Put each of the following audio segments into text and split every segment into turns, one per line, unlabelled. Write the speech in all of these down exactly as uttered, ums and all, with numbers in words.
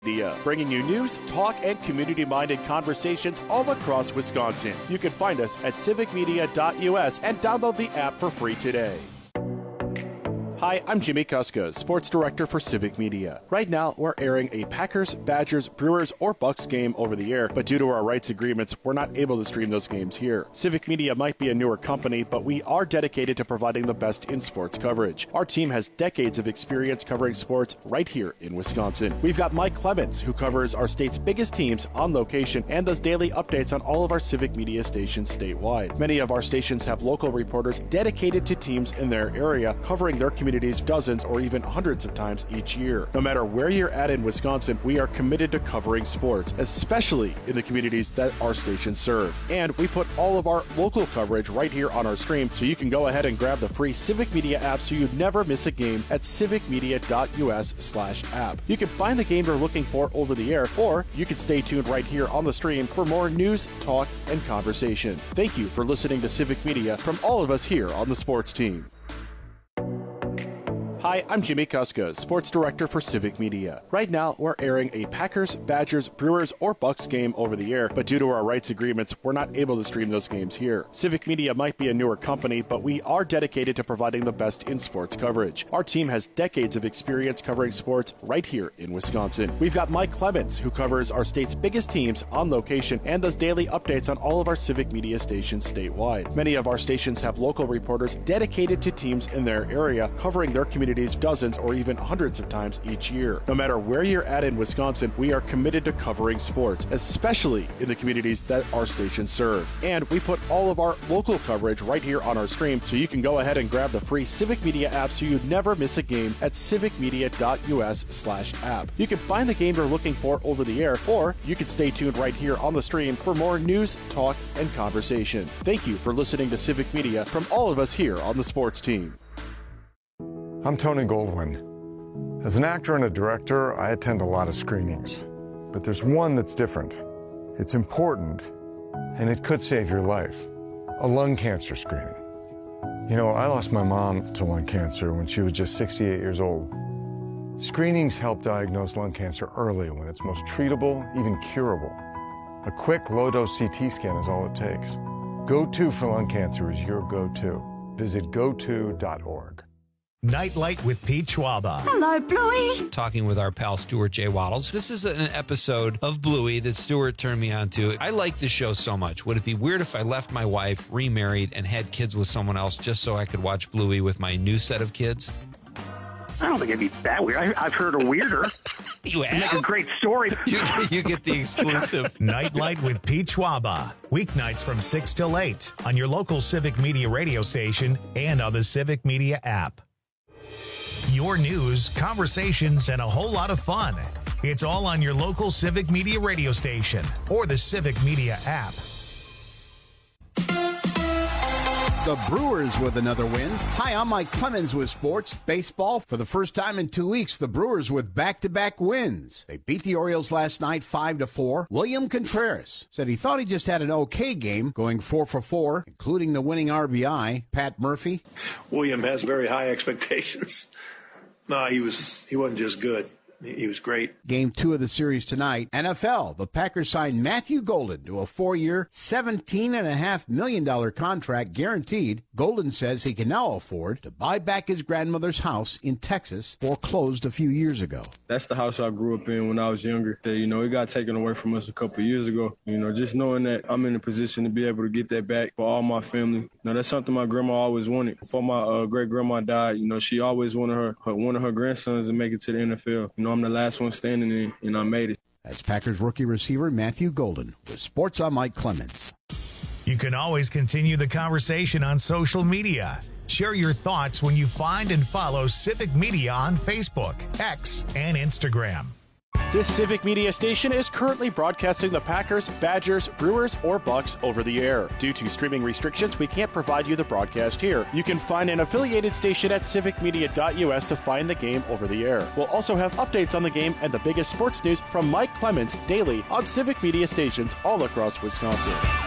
Media, bringing you news, talk, and community-minded conversations all across Wisconsin. You can find us at civic media dot U S and download the app for free today. Hi, I'm Jimmy Kuska, Sports Director for Civic Media. Right now, we're airing a Packers, Badgers, Brewers, or Bucks game over the air, but due to our rights agreements, we're not able to stream those games here. Civic Media might be a newer company, but we are dedicated to providing the best in sports coverage. Our team has decades of experience covering sports right here in Wisconsin. We've got Mike Clemens, who covers our state's biggest teams on location and does daily updates on all of our Civic Media stations statewide. Many of our stations have local reporters dedicated to teams in their area, covering their community dozens or even hundreds of times each year. No matter where you're at in Wisconsin, we are committed to covering sports, especially in the communities that our stations serve. And we put all of our local coverage right here on our stream, so you can go ahead and grab the free Civic Media app so you never miss a game at civic media dot U S slash app. You can find the game you're looking for over the air, or you can stay tuned right here on the stream for more news, talk, and conversation. Thank you for listening to Civic Media from all of us here on the sports team. Hi, I'm Jimmy Kuska, Sports Director for Civic Media. Right now, we're airing a Packers, Badgers, Brewers, or Bucks game over the air, but due to our rights agreements, we're not able to stream those games here. Civic Media might be a newer company, but we are dedicated to providing the best in sports coverage. Our team has decades of experience covering sports right here in Wisconsin. We've got Mike Clemens, who covers our state's biggest teams on location and does daily updates on all of our Civic Media stations statewide. Many of our stations have local reporters dedicated to teams in their area, covering their community dozens or even hundreds of times each year. No matter where you're at in Wisconsin, we are committed to covering sports, especially in the communities that our stations serve. And we put all of our local coverage right here on our stream, so you can go ahead and grab the free Civic Media app so you never miss a game at civic media dot U S slash app. You can find the game you're looking for over the air, or you can stay tuned right here on the stream for more news, talk, and conversation. Thank you for listening to Civic Media from all of us here on the sports team.
I'm Tony Goldwyn. As an actor and a director, I attend a lot of screenings. But there's one that's different. It's important, and it could save your life. A lung cancer screening. You know, I lost my mom to lung cancer when she was just sixty-eight years old. Screenings help diagnose lung cancer early when it's most treatable, even curable. A quick, low-dose C T scan is all it takes. Go To for lung cancer is your go-to. Visit go to dot org.
Nightlight with Pete Schwaba.
Hello, Bluey.
Talking with our pal Stuart J. Waddles. This is an episode of Bluey that Stuart turned me on to. I like this show so much. Would it be weird if I left my wife, remarried, and had kids with someone else just so I could watch Bluey with my new set of kids?
I don't think it'd be that weird. I, I've heard a weirder.
You have?
Make a great story.
You, you get the exclusive.
Nightlight with Pete Schwaba. Weeknights from six till eight on your local Civic Media radio station and on the Civic Media app. Your news, conversations, and a whole lot of fun. It's all on your local Civic Media radio station or the Civic Media app.
The Brewers with another win. Hi, I'm Mike Clemens with Sports Baseball. For the first time in two weeks, the Brewers with back-to-back wins. They beat the Orioles last night five to four. William Contreras said he thought he just had an okay game, going four for four, including the winning R B I. Pat Murphy.
William has very high expectations. No, he was he wasn't just good. He was great.
Game two of the series tonight. N F L, the Packers signed Matthew Golden to a four-year, seventeen point five million dollars contract guaranteed. Golden says he can now afford to buy back his grandmother's house in Texas, foreclosed a few years ago.
That's the house I grew up in when I was younger. That, you know, it got taken away from us a couple of years ago. You know, just knowing that I'm in a position to be able to get that back for all my family. Now, that's something my grandma always wanted. Before my uh, great-grandma died, you know, she always wanted her, her one of her grandsons to make it to the N F L. You know, I'm the last one standing in, and I made it.
That's Packers rookie receiver Matthew Golden. With Sports, I'm Mike Clemens.
You can always continue the conversation on social media. Share your thoughts when you find and follow Civic Media on Facebook, X, and Instagram.
This Civic Media station is currently broadcasting the Packers, Badgers, Brewers, or Bucks over the air. Due to streaming restrictions, we can't provide you the broadcast here. You can find an affiliated station at civic media dot U S to find the game over the air. We'll also have updates on the game and the biggest sports news from Mike Clemens daily on Civic Media stations all across Wisconsin.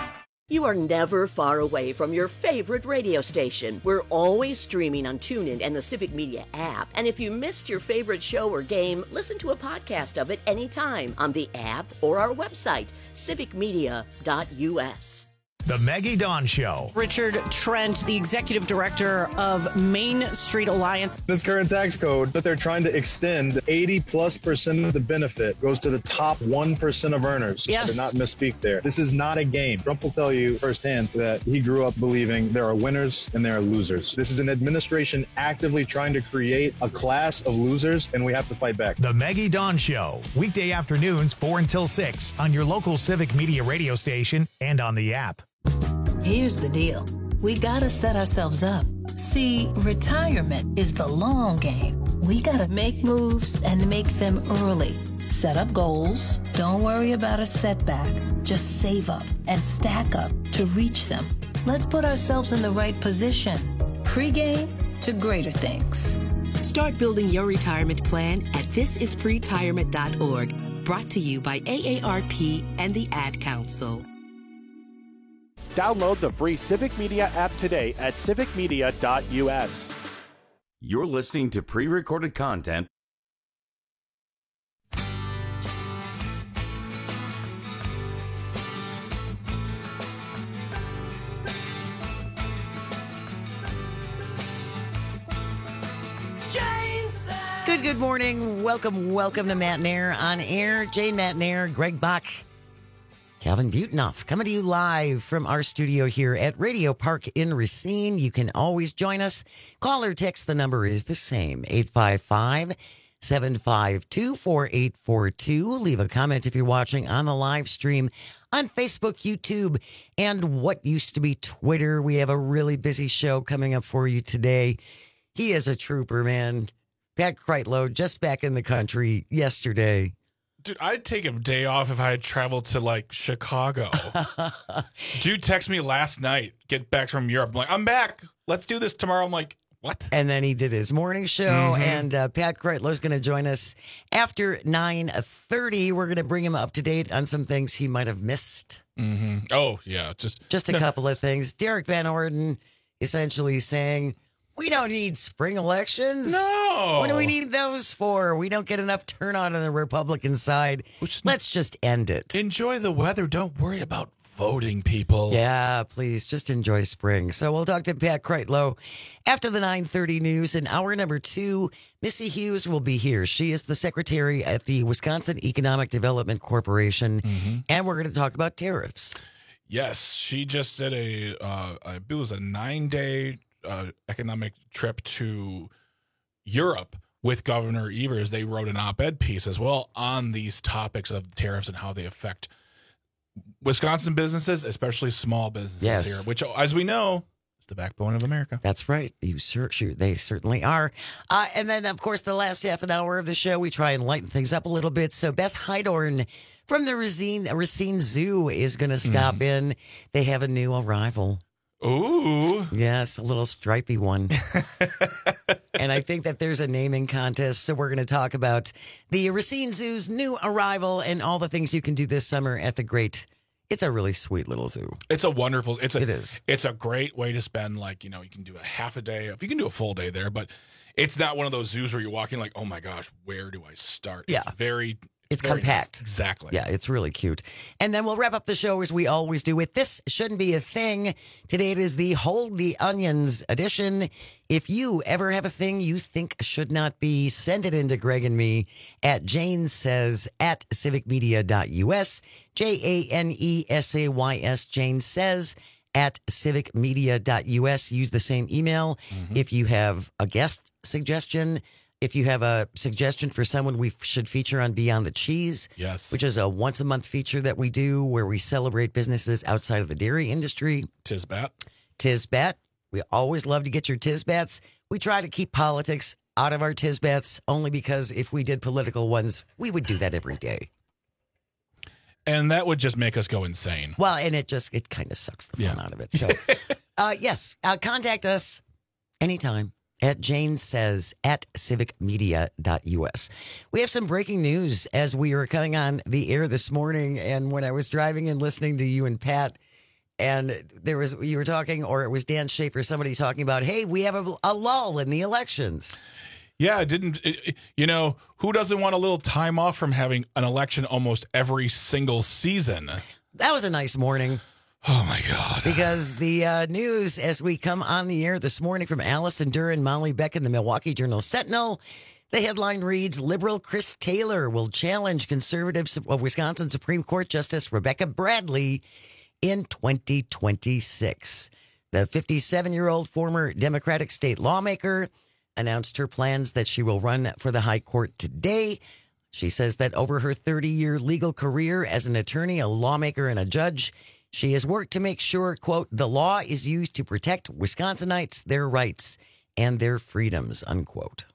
You are never far away from your favorite radio station. We're always streaming on TuneIn and the Civic Media app. And if you missed your favorite show or game, listen to a podcast of it anytime on the app or our website, civic media dot u s.
The Maggie Dawn Show.
Richard Trent, the executive director of Main Street Alliance.
This current tax code that they're trying to extend, eighty plus percent of the benefit goes to the top one percent of earners.
Yes.
To not misspeak there. This is not a game. Trump will tell you firsthand that he grew up believing there are winners and there are losers. This is an administration actively trying to create a class of losers, and we have to fight back.
The Maggie Dawn Show. Weekday afternoons, four until six on your local Civic Media radio station and on the app.
Here's the deal. We gotta set ourselves up. See, retirement is the long game. We gotta make moves and make them early. Set up goals. Don't worry about a setback. Just save up and stack up to reach them. Let's put ourselves in the right position. Pre-game to greater things.
Start building your retirement plan at this is pretirement dot org. Brought to you by A A R P and the Ad Council.
Download the free Civic Media app today at civic media dot u s.
You're listening to pre-recorded content.
Good, good morning. Welcome, welcome to Matt Nair on air. Jane Matt Nair, Greg Bach, Calvin Butenoff, coming to you live from our studio here at Radio Park in Racine. You can always join us. Call or text, the number is the same, eight five five, seven five two, four eight four two. Leave a comment if you're watching on the live stream on Facebook, YouTube, and what used to be Twitter. We have a really busy show coming up for you today. He is a trooper, man. Pat Kreitlow, just back in the country yesterday.
Dude, I'd take a day off if I had traveled to, like, Chicago. Dude texted me last night, get back from Europe. I'm like, I'm back. Let's do this tomorrow. I'm like, what?
And then he did his morning show, mm-hmm. and uh, Pat Kreitlow's going to join us after nine thirty. We're going to bring him up to date on some things he might have missed.
Mm-hmm. Oh, yeah. Just,
just a no. couple of things. Derek Van Orden essentially saying, we don't need spring elections.
No.
What do we need those for? We don't get enough turnout on the Republican side. Which, Let's just end it.
Enjoy the weather. Don't worry about voting, people.
Yeah, please. Just enjoy spring. So we'll talk to Pat Kreitlow after the nine thirty news. In hour number two, Missy Hughes will be here. She is the secretary at the Wisconsin Economic Development Corporation, mm-hmm. and we're going to talk about tariffs.
Yes, she just did a, uh, I believe it was a nine-day Uh, economic trip to Europe with Governor Evers. They wrote an op-ed piece as well on these topics of tariffs and how they affect Wisconsin businesses, especially small businesses
yes.
here, which, as we know, is the backbone of America.
That's right. You shoot, they certainly are. Uh, and then, of course, the last half an hour of the show, we try and lighten things up a little bit. So Beth Heidorn from the Racine, Racine Zoo is going to stop mm. in. They have a new arrival.
Ooh.
Yes, a little stripy one. And I think that there's a naming contest, so we're going to talk about the Racine Zoo's new arrival and all the things you can do this summer at the great. It's a really sweet little zoo.
It's a wonderful, it's a,
it is.
It's a great way to spend, like, you know, you can do a half a day, if you can do a full day there, but it's not one of those zoos where you're walking like, oh my gosh, where do I start?
Yeah.
It's very...
It's compact.
Nice. Exactly.
Yeah, it's really cute. And then we'll wrap up the show as we always do with This Shouldn't Be a Thing. Today it is the Hold the Onions edition. If you ever have a thing you think should not be, send it in to Greg and me at Jane Says at civic media dot u s. J A N E S A Y S, Jane Says at civic media dot u s. Use the same email. Mm-hmm. If you have a guest suggestion, if you have a suggestion for someone we should feature on Beyond the Cheese,
yes,
which is a once-a-month feature that we do where we celebrate businesses outside of the dairy industry.
Tisbat.
Tisbat. We always love to get your Tisbats. We try to keep politics out of our Tisbats only because if we did political ones, we would do that every day.
And that would just make us go insane.
Well, and it just, it kind of sucks the fun yeah. out of it. So, uh, yes, uh, contact us anytime. At Jane Says at civic media dot u s. We have some breaking news as we were coming on the air this morning. And when I was driving and listening to you and Pat And there was, you were talking, or it was Dan Schaefer, somebody talking about, hey, we have a, a lull in the elections.
Yeah, it didn't, it, you know, who doesn't want a little time off from having an election almost every single season?
That was a nice morning.
Oh, my God.
Because the uh, news as we come on the air this morning from Allison Duran, Molly Beck, and the Milwaukee Journal-Sentinel, the headline reads, Liberal Chris Taylor will challenge conservative uh, Wisconsin Supreme Court Justice Rebecca Bradley in twenty twenty-six. The fifty-seven-year-old former Democratic state lawmaker announced her plans that she will run for the high court today. She says that over her thirty-year legal career as an attorney, a lawmaker, and a judge, she has worked to make sure, quote, the law is used to protect Wisconsinites, their rights, and their freedoms, unquote.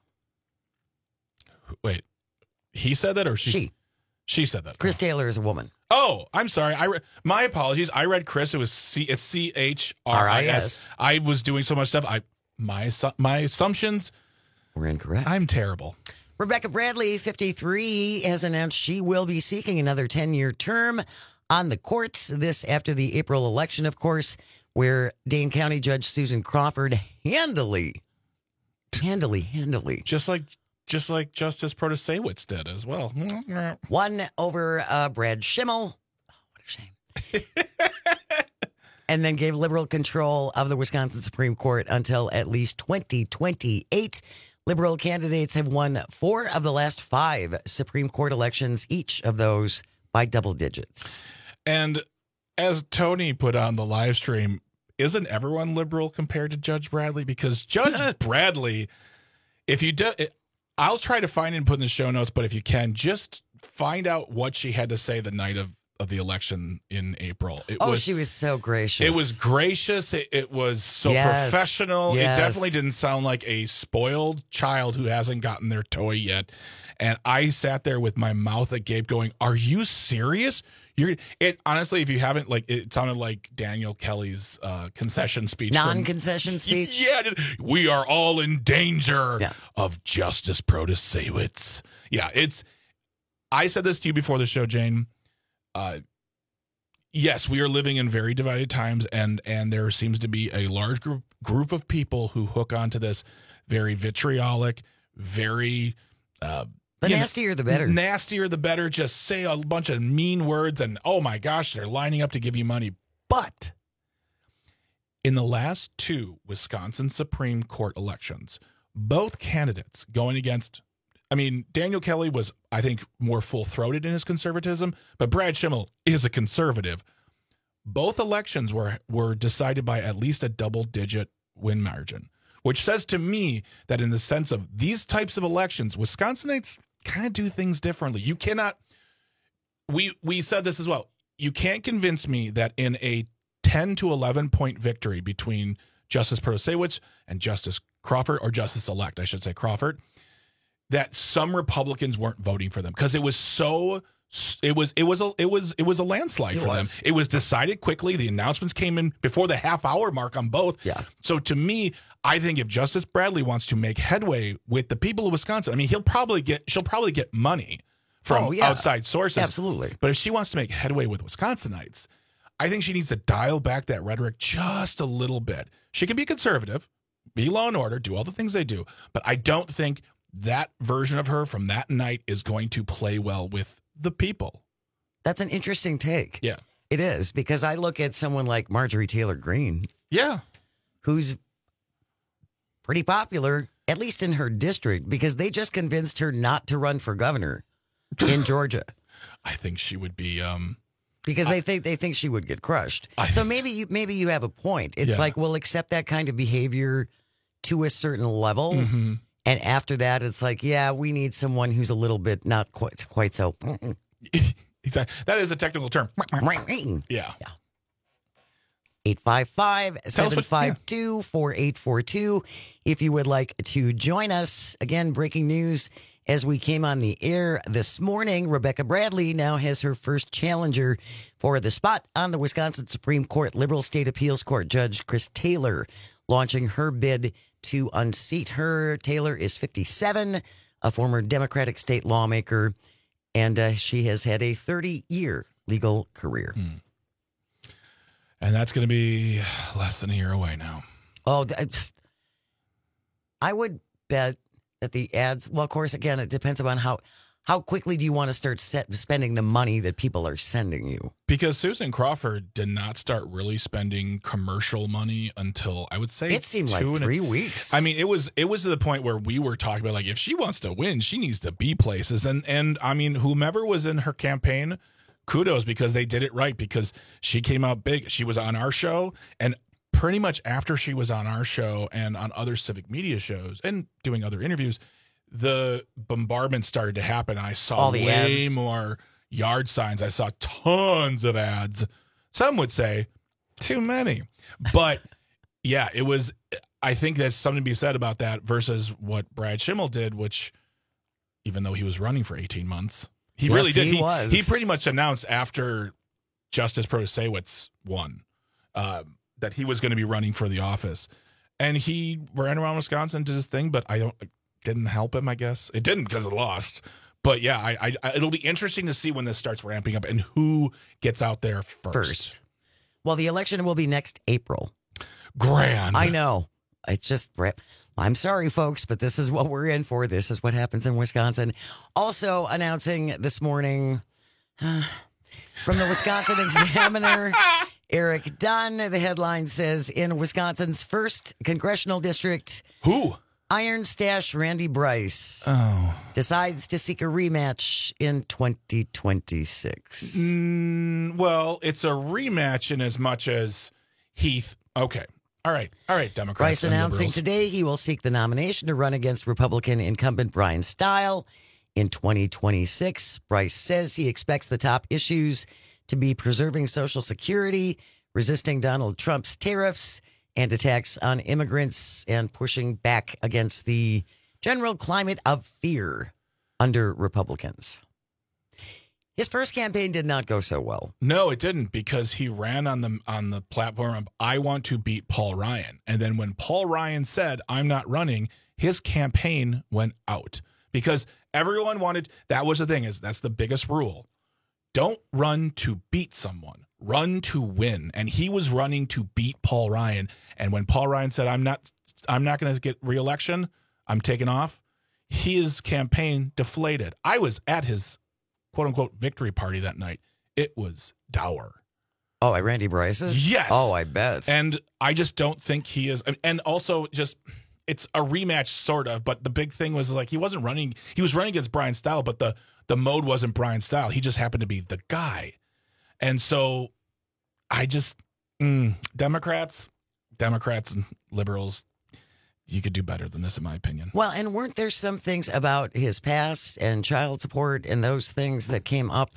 Wait, he said that or she?
She.
She said that.
Chris Taylor is a woman.
Oh, I'm sorry. I re- my apologies. I read Chris. It was C. It's C H R I S. I was doing so much stuff. I my assu- my assumptions
were incorrect.
I'm terrible.
Rebecca Bradley, fifty-three, has announced she will be seeking another ten-year term on the court. This after the April election, of course, where Dane County Judge Susan Crawford handily, handily, handily,
just like. Just like Justice Protasewicz did as well.
One over uh, Brad Schimmel. Oh, what a shame. And then gave liberal control of the Wisconsin Supreme Court until at least twenty twenty-eight. Liberal candidates have won four of the last five Supreme Court elections, each of those by double digits.
And as Tony put on the live stream, isn't everyone liberal compared to Judge Bradley? Because Judge Bradley, if you do... It, I'll try to find it and put in the show notes, but if you can, just find out what she had to say the night of, of the election in April. It
oh,
was,
she was so gracious.
It was gracious. It, it was so
yes.
professional.
Yes.
It definitely didn't sound like a spoiled child who hasn't gotten their toy yet. And I sat there with my mouth agape going, are you serious? You're it honestly, if you haven't, like, it sounded like Daniel Kelly's uh, concession speech.
Non-concession from, speech?
Yeah. We are all in danger
yeah.
of Justice Protasewicz. Yeah, it's, I said this to you before the show, Jane. Uh, yes, we are living in very divided times, and and there seems to be a large group group of people who hook onto this very vitriolic, very... Uh,
The
you
nastier
know,
the better.
Nastier the better. Just say a bunch of mean words and, oh my gosh, they're lining up to give you money. But in the last two Wisconsin Supreme Court elections, both candidates going against, I mean, Daniel Kelly was, I think, more full-throated in his conservatism, but Brad Schimmel is a conservative. Both elections were were decided by at least a double-digit win margin, which says to me that in the sense of these types of elections, Wisconsinites kind of do things differently. You cannot, we we said this as well, you can't convince me that in a ten to eleven point victory between Justice Protasewicz and Justice Crawford, or Justice-elect, I should say Crawford, that some Republicans weren't voting for them because it was so, it was it was a it was it was a landslide
it
for
was.
them. It was decided quickly. The announcements came in before the half hour mark on both.
Yeah.
So to me, I think if Justice Bradley wants to make headway with the people of Wisconsin, I mean, he'll probably get she'll probably get money from
oh, yeah.
outside sources.
Absolutely.
But if she wants to make headway with Wisconsinites, I think she needs to dial back that rhetoric just a little bit. She can be conservative, be law and order, do all the things they do, but I don't think that version of her from that night is going to play well with the people.
That's an interesting take.
Yeah.
It is, because I look at someone like Marjorie Taylor Greene.
Yeah.
Who's pretty popular, at least in her district, because they just convinced her not to run for governor in Georgia.
I think she would be um
because
I,
they think they think she would get crushed.
I,
so maybe you maybe you have a point. It's
yeah.
like we'll accept that kind of behavior to a certain level.
Mm-hmm.
And after that, it's like, yeah, we need someone who's a little bit not quite quite so.
Exactly. That is a technical term. Yeah.
Yeah. eight five five, seven five two, four eight four two. If you would like to join us. Again, breaking news as we came on the air this morning. Rebecca Bradley now has her first challenger for the spot on the Wisconsin Supreme Court. Liberal State Appeals Court Judge Chris Taylor launching her bid to unseat her. Taylor is fifty-seven, a former Democratic state lawmaker, and uh, she has had a thirty-year legal career.
Hmm. And that's going to be less than a year away now.
Oh, I would bet that the ads, well, of course, again, it depends upon how how quickly do you want to start set, spending the money that people are sending you?
Because Susan Crawford did not start really spending commercial money until, I would say,
it seemed like three a, weeks.
I mean, it was it was to the point where we were talking about, like, if she wants to win, she needs to be places. And, and I mean, whomever was in her campaign, kudos, because they did it right, because she came out big. She was on our show, and pretty much after she was on our show and on other civic media shows and doing other interviews, the bombardment started to happen. I saw
All the
way
ads.
more yard signs. I saw tons of ads. Some would say too many. But yeah, it was, I think there's something to be said about that versus what Brad Schimmel did, which even though he was running for eighteen months, he
yes,
really did.
He,
he
was.
He pretty much announced after Justice Protasiewicz won uh, that he was going to be running for the office. And he ran around Wisconsin, did his thing, but I don't... didn't help him, I guess. It didn't because it lost. But yeah, I, I, it'll be interesting to see when this starts ramping up and who gets out there first.
First. Well, the election will be next April.
Grand.
I know. It's just, I'm sorry, folks, but this is what we're in for. This is what happens in Wisconsin. Also announcing this morning uh, from the Wisconsin Examiner, Eric Dunn, the headline says, in Wisconsin's first congressional district.
Who?
Iron Stash Randy Bryce
oh.
decides to seek a rematch in twenty twenty-six.
Mm, well, it's a rematch in as much as Heath. Okay. All right. All right, Democrats.
Bryce announcing
liberals.
today he will seek the nomination to run against Republican incumbent Brian Stile in twenty twenty-six. Bryce says he expects the top issues to be preserving Social Security, resisting Donald Trump's tariffs, and attacks on immigrants, and pushing back against the general climate of fear under Republicans. His first campaign did not go so well.
No, it didn't, because he ran on the on the platform of, I want to beat Paul Ryan. And then when Paul Ryan said, I'm not running, his campaign went out. Because everyone wanted, that was the thing, is that's the biggest rule. Don't run to beat someone. Run to win. And he was running to beat Paul Ryan. And when Paul Ryan said, I'm not I'm not going to get re-election, I'm taking off, his campaign deflated. I was at his quote-unquote victory party that night. It was dour.
Oh, at Randy Bryce's?
Yes.
Oh, I bet.
And I just don't think he is. And also just, it's a rematch sort of, but the big thing was like he wasn't running, he was running against Brian Stile, but the, the mode wasn't Brian Stile. He just happened to be the guy. And so I just, mm, Democrats, Democrats and liberals, you could do better than this, in my opinion.
Well, and weren't there some things about his past and child support and those things that came up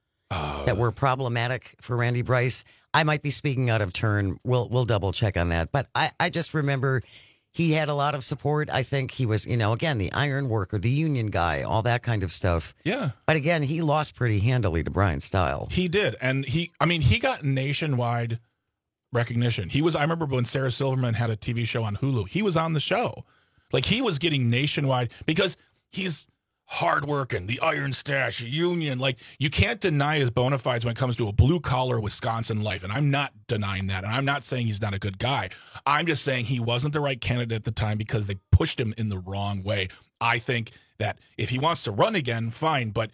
uh, that were problematic for Randy Bryce? I might be speaking out of turn. We'll we'll double check on that. But I, I just remember he had a lot of support. I think he was, you know, again, the iron worker, the union guy, all that kind of stuff.
Yeah.
But again, he lost pretty handily to Brian Stile.
He did. And he, I mean, he got nationwide recognition. He was, I remember when Sarah Silverman had a T V show on Hulu, he was on the show. Like, he was getting nationwide because he's hardworking, the Iron Stash, union. Like, you can't deny his bona fides when it comes to a blue collar Wisconsin life. And I'm not denying that. And I'm not saying he's not a good guy. I'm just saying he wasn't the right candidate at the time because they pushed him in the wrong way. I think that if he wants to run again, fine, but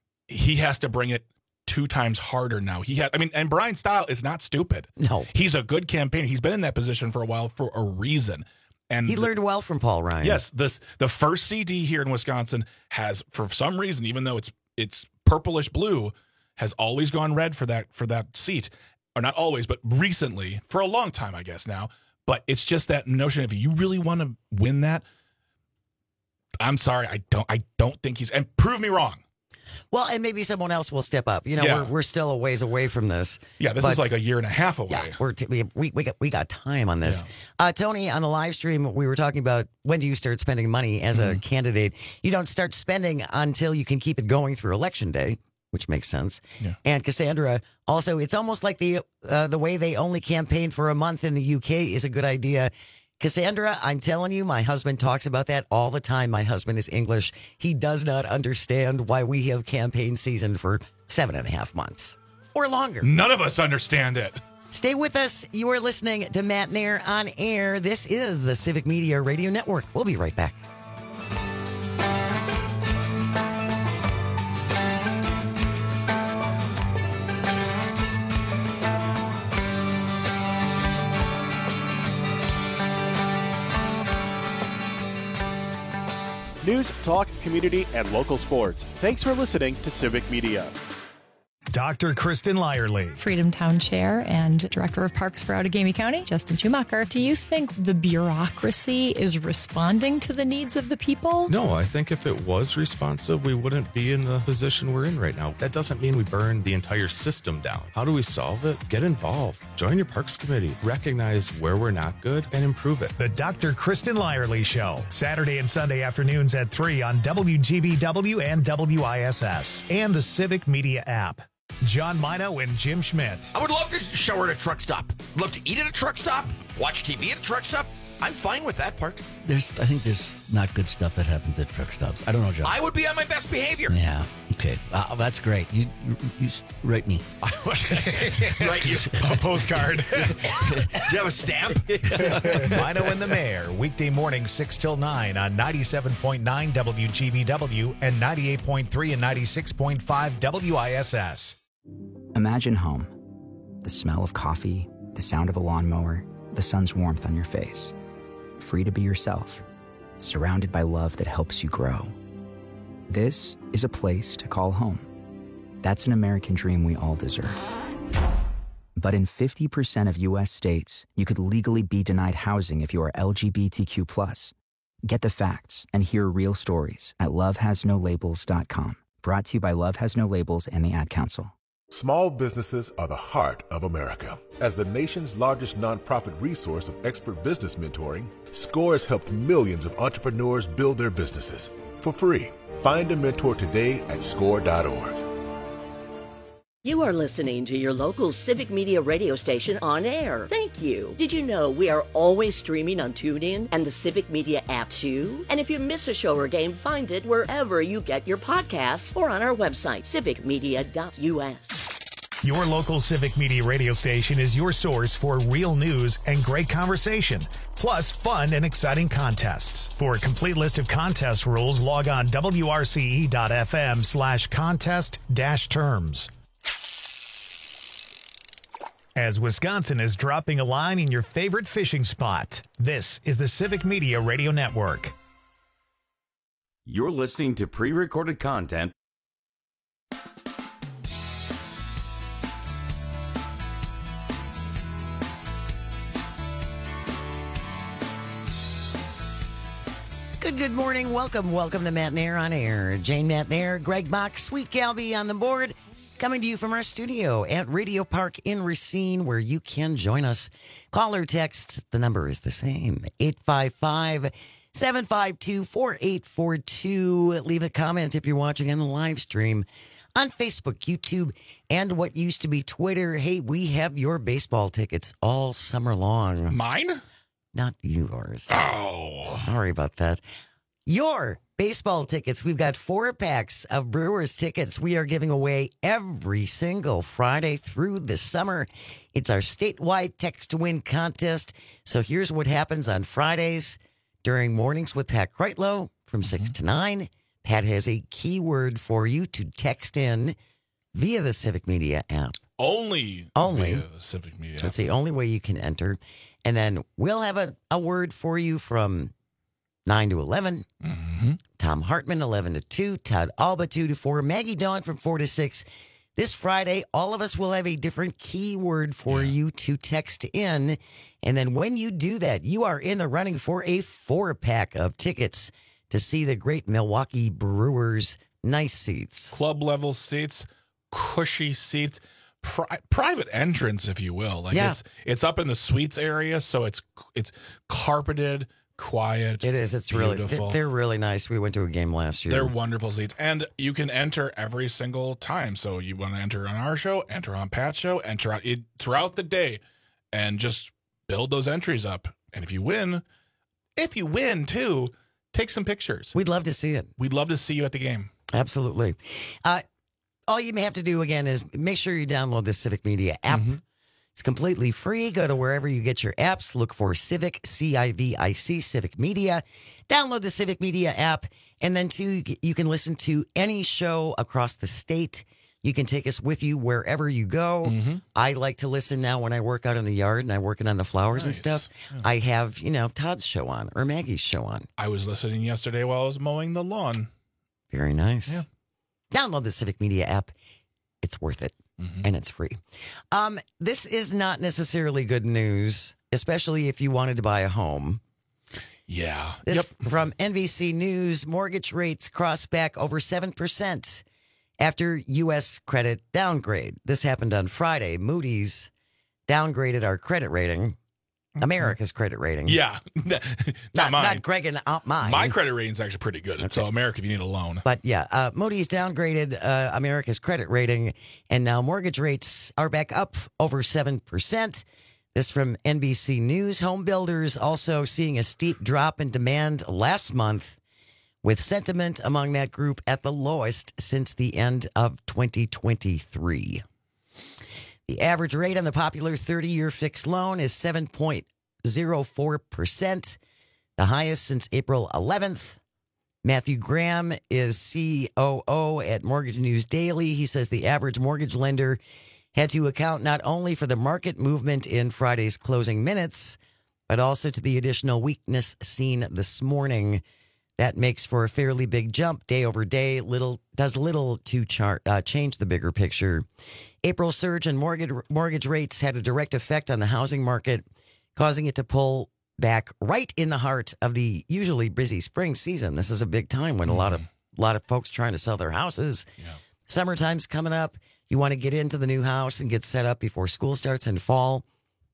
he has to bring it two times harder now. He has, I mean, and Brian Stile is not stupid.
No.
He's a good campaigner. He's been in that position for a while for a reason. And
he
the,
learned well from Paul Ryan.
Yes, this the first C D here in Wisconsin has, for some reason, even though it's it's purplish blue, has always gone red for that for that seat. Or not always, but recently, for a long time, I guess now. But it's just that notion of, you really want to win that? I'm sorry, I don't I don't think he's, and prove me wrong.
Well, and maybe someone else will step up. You know,
Yeah.
we're, we're still a ways away from this.
Yeah, this
but-
is like a year and a half away.
Yeah, we're t- we, we, we, got, we got time on this.
Yeah.
Uh, Tony, on the live stream, we were talking about when do you start spending money as a candidate. You don't start spending until you can keep it going through Election Day, which makes sense.
Yeah.
And Cassandra, also, it's almost like the uh, the way they only campaign for a month in the U K is a good idea. Cassandra, I'm telling you, my husband talks about that all the time. My husband is English. He does not understand why we have campaign season for seven and a half months or longer.
None of us understand it.
Stay with us. You are listening to Matt Nair on Air. This is the Civic Media Radio Network. We'll be right back.
News, talk, community, and local sports. Thanks for listening to Civic Media.
Doctor Kristen Lyerly.
Freedom Town Chair and Director of Parks for Outagamie County, Justin Schumacher. Do you think the bureaucracy is responding to the needs of the people?
No, I think if it was responsive, we wouldn't be in the position we're in right now. That doesn't mean we burn the entire system down. How do we solve it? Get involved. Join your Parks Committee. Recognize where we're not good and improve it.
The Doctor Kristen Lyerly Show. Saturday and Sunday afternoons at three on W G B W and W I S S and the Civic Media app. John Mino and Jim Schmidt.
I would love to shower at a truck stop. Love to eat at a truck stop. Watch T V at a truck stop. I'm fine with that part.
There's, I think there's not good stuff that happens at truck stops. I don't know, John.
I would be on my best behavior.
Yeah. Okay. Uh, that's great. You, you, you write me.
Write you.
A postcard.
Do you have a stamp?
Mino and the Mayor, weekday morning six till nine on ninety-seven point nine W G B W and ninety-eight point three and ninety-six point five W I S S.
Imagine home. The smell of coffee, the sound of a lawnmower, the sun's warmth on your face. Free to be yourself, surrounded by love that helps you grow. This is a place to call home. That's an American dream we all deserve. But in fifty percent of U S states, you could legally be denied housing if you are L G B T Q plus. Get the facts and hear real stories at love has no labels dot com. Brought to you by Love Has No Labels and the Ad Council.
Small businesses are the heart of America. As the nation's largest nonprofit resource of expert business mentoring, SCORE has helped millions of entrepreneurs build their businesses for free. Find a mentor today at score dot org.
You are listening to your local Civic Media radio station on air. Thank you. Did you know we are always streaming on TuneIn and the Civic Media app too? And if you miss a show or game, find it wherever you get your podcasts or on our website, civic media dot U S.
Your local Civic Media radio station is your source for real news and great conversation, plus fun and exciting contests. For a complete list of contest rules, log on W R C E dot F M slash contest dash terms. As Wisconsin is dropping a line in your favorite fishing spot, this is the Civic Media Radio Network.
You're listening to pre-recorded content.
Good, good morning. Welcome, welcome to Matt Nair on Air. Jane Matt Nair, Greg Bach, Sweet Galby on the board. Coming to you from our studio at Radio Park in Racine, where you can join us. Call or text. The number is the same, eight five five, seven five two, four eight four two. Leave a comment if you're watching on the live stream on Facebook, YouTube, and what used to be Twitter. Hey, we have your baseball tickets all summer long.
Mine?
Not yours.
Oh.
Sorry about that. Your baseball tickets. We've got four packs of Brewers tickets we are giving away every single Friday through the summer. It's our statewide text to win contest. So here's what happens on Fridays during Mornings with Pat Kreitlow from six mm-hmm. to nine. Pat has a keyword for you to text in via the Civic Media app.
Only,
only
via the Civic Media app.
That's the only way you can enter. And then we'll have a, a word for you from nine to eleven.
Mm-hmm.
Tom Hartman, eleven to two. Todd Alba, two to four. Maggie Dawn from four to six. This Friday, all of us will have a different keyword for yeah. you to text in. And then when you do that, you are in the running for a four-pack of tickets to see the great Milwaukee Brewers. Nice seats.
Club-level seats, cushy seats. Pri- private entrance, if you will. Like
yeah.
it's it's up in the suites area, so it's it's carpeted, quiet.
It is. It's
beautiful.
really they're, they're really nice. We went to a game last year.
They're wonderful seats, and you can enter every single time. So you want to enter on our show, enter on Pat's show, enter on, it, throughout the day, and just build those entries up. And if you win, if you win too, take some pictures.
We'd love to see it.
We'd love to see you at the game.
Absolutely. Uh, All you may have to do, again, is make sure you download the Civic Media app.
Mm-hmm.
It's completely free. Go to wherever you get your apps. Look for Civic, C I V I C, Civic Media. Download the Civic Media app. And then, too, you can listen to any show across the state. You can take us with you wherever you go.
Mm-hmm.
I like to listen now when I work out in the yard and I'm working on the flowers
Nice.
and stuff.
Yeah.
I have, you know, Todd's show on or Maggie's show on.
I was listening yesterday while I was mowing the lawn.
Very nice.
Yeah.
Download the Civic Media app. It's worth it,
Mm-hmm.
and it's free. Um, this is not necessarily good news, especially if you wanted to buy a home.
Yeah.
This
Yep.
from N B C News. Mortgage rates cross back over seven percent after U S credit downgrade. This happened on Friday. Moody's downgraded our credit rating, America's credit rating.
Yeah. not,
Not,
mine.
not Greg and uh, mine.
My credit rating is actually pretty good.
Okay.
So, America, if you need a loan.
But yeah, uh, Moody's downgraded uh, America's credit rating, and now mortgage rates are back up over seven percent. This from N B C News. Home builders also seeing a steep drop in demand last month, with sentiment among that group at the lowest since the end of twenty twenty-three. The average rate on the popular thirty-year fixed loan is seven point oh four percent, the highest since April eleventh. Matthew Graham is C O O at Mortgage News Daily. He says the average mortgage lender had to account not only for the market movement in Friday's closing minutes, but also to the additional weakness seen this morning. That makes for a fairly big jump day over day. Little does little to chart, uh, change the bigger picture. April surge in mortgage mortgage rates had a direct effect on the housing market, causing it to pull back right in the heart of the usually busy spring season. This is a big time when a lot of a lot of folks trying to sell their houses.
Yeah.
Summertime's coming up. You want to get into the new house and get set up before school starts in fall.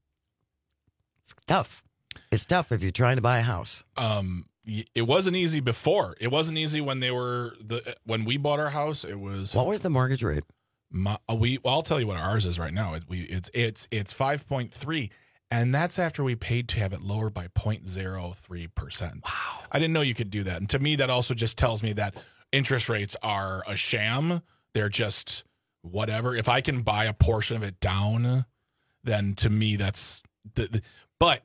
It's tough. It's tough if you're trying to buy a house.
Um, y- it wasn't easy before. It wasn't easy when they were the when we bought our house. It was
What was the mortgage rate?
my, uh, we. Well, I'll tell you what ours is right now. It, we it's it's it's five point three, and that's after we paid to have it lowered by point zero three percent. Wow! I didn't know you could do that, and to me, that also just tells me that interest rates are a sham. They're just whatever. If I can buy a portion of it down, then to me that's the. the but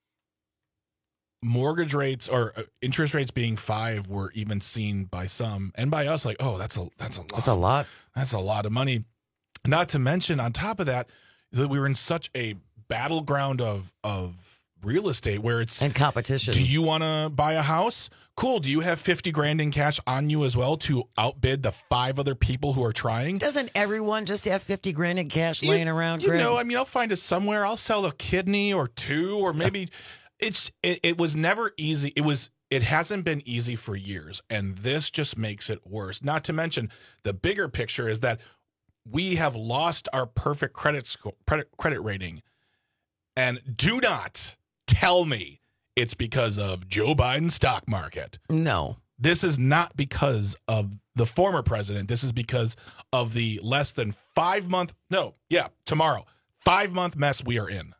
mortgage rates or uh, interest rates being five were even seen by some and by us like, oh, that's a that's a lot.
That's a lot.
That's a lot of money. Not to mention, on top of that, that we were in such a battleground of of real estate where it's
and competition.
Do you want to buy a house? Cool. Do you have fifty grand in cash on you as well to outbid the five other people who are trying?
Doesn't everyone just have fifty grand in cash laying
you,
around?
You
Greg?
know, I mean, I'll find it somewhere. I'll sell a kidney or two, or maybe it's. It, it was never easy. It was. It hasn't been easy for years, and this just makes it worse. Not to mention the bigger picture is that we have lost our perfect credit score, credit, credit rating, and do not tell me it's because of Joe Biden's stock market.
No.
This is not because of the former president. This is because of the less than five month, no, yeah, tomorrow, five month mess we are in.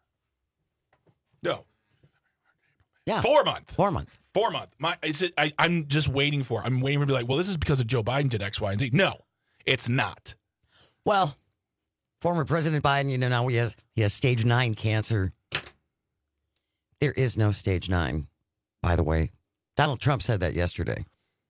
No.
Yeah.
Four month.
Four month.
Four month. My, it's, I, I'm just waiting for, I'm waiting for to be like, well, this is because of Joe Biden did X, Y, and Z. No, it's not.
Well, former President Biden, you know, now he has, he has stage nine cancer. There is no stage nine, by the way. Donald Trump said that yesterday.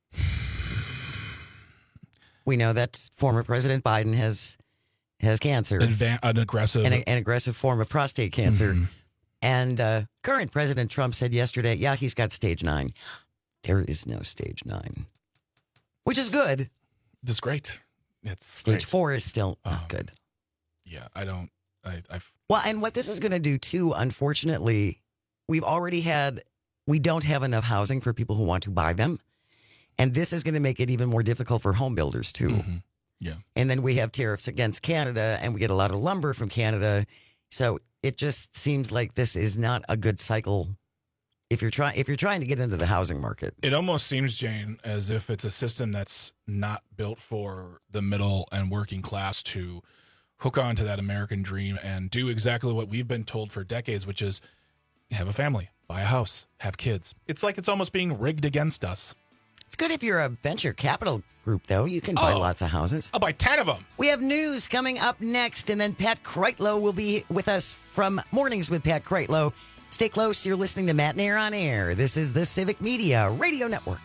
We know that former President Biden has has cancer.
Adva- an aggressive.
An, an aggressive form of prostate cancer.
Mm-hmm.
And uh, current President Trump said yesterday, yeah, he's got stage nine. There is no stage nine, which is good.
That's great. It's
Stage
great.
four is still not
Um,
good.
Yeah, I don't, I, I've,
Well, and what this is going to do too, unfortunately, we've already had, we don't have enough housing for people who want to buy them. And this is going to make it even more difficult for home builders too.
Mm-hmm. Yeah.
And then we have tariffs against Canada and we get a lot of lumber from Canada. So it just seems like this is not a good cycle if you're trying if you're trying to get into the housing market.
It almost seems, Jane, as if it's a system that's not built for the middle and working class to hook on to that American dream and do exactly what we've been told for decades, which is have a family, buy a house, have kids. It's like it's almost being rigged against us.
It's good if you're a venture capital group, though. You can buy
Oh.
lots of houses.
I'll buy ten of them.
We have news coming up next, and then Pat Kreitlow will be with us from Mornings with Pat Kreitlow. Stay close. You're listening to Matt and Air on Air. This is the Civic Media Radio Network.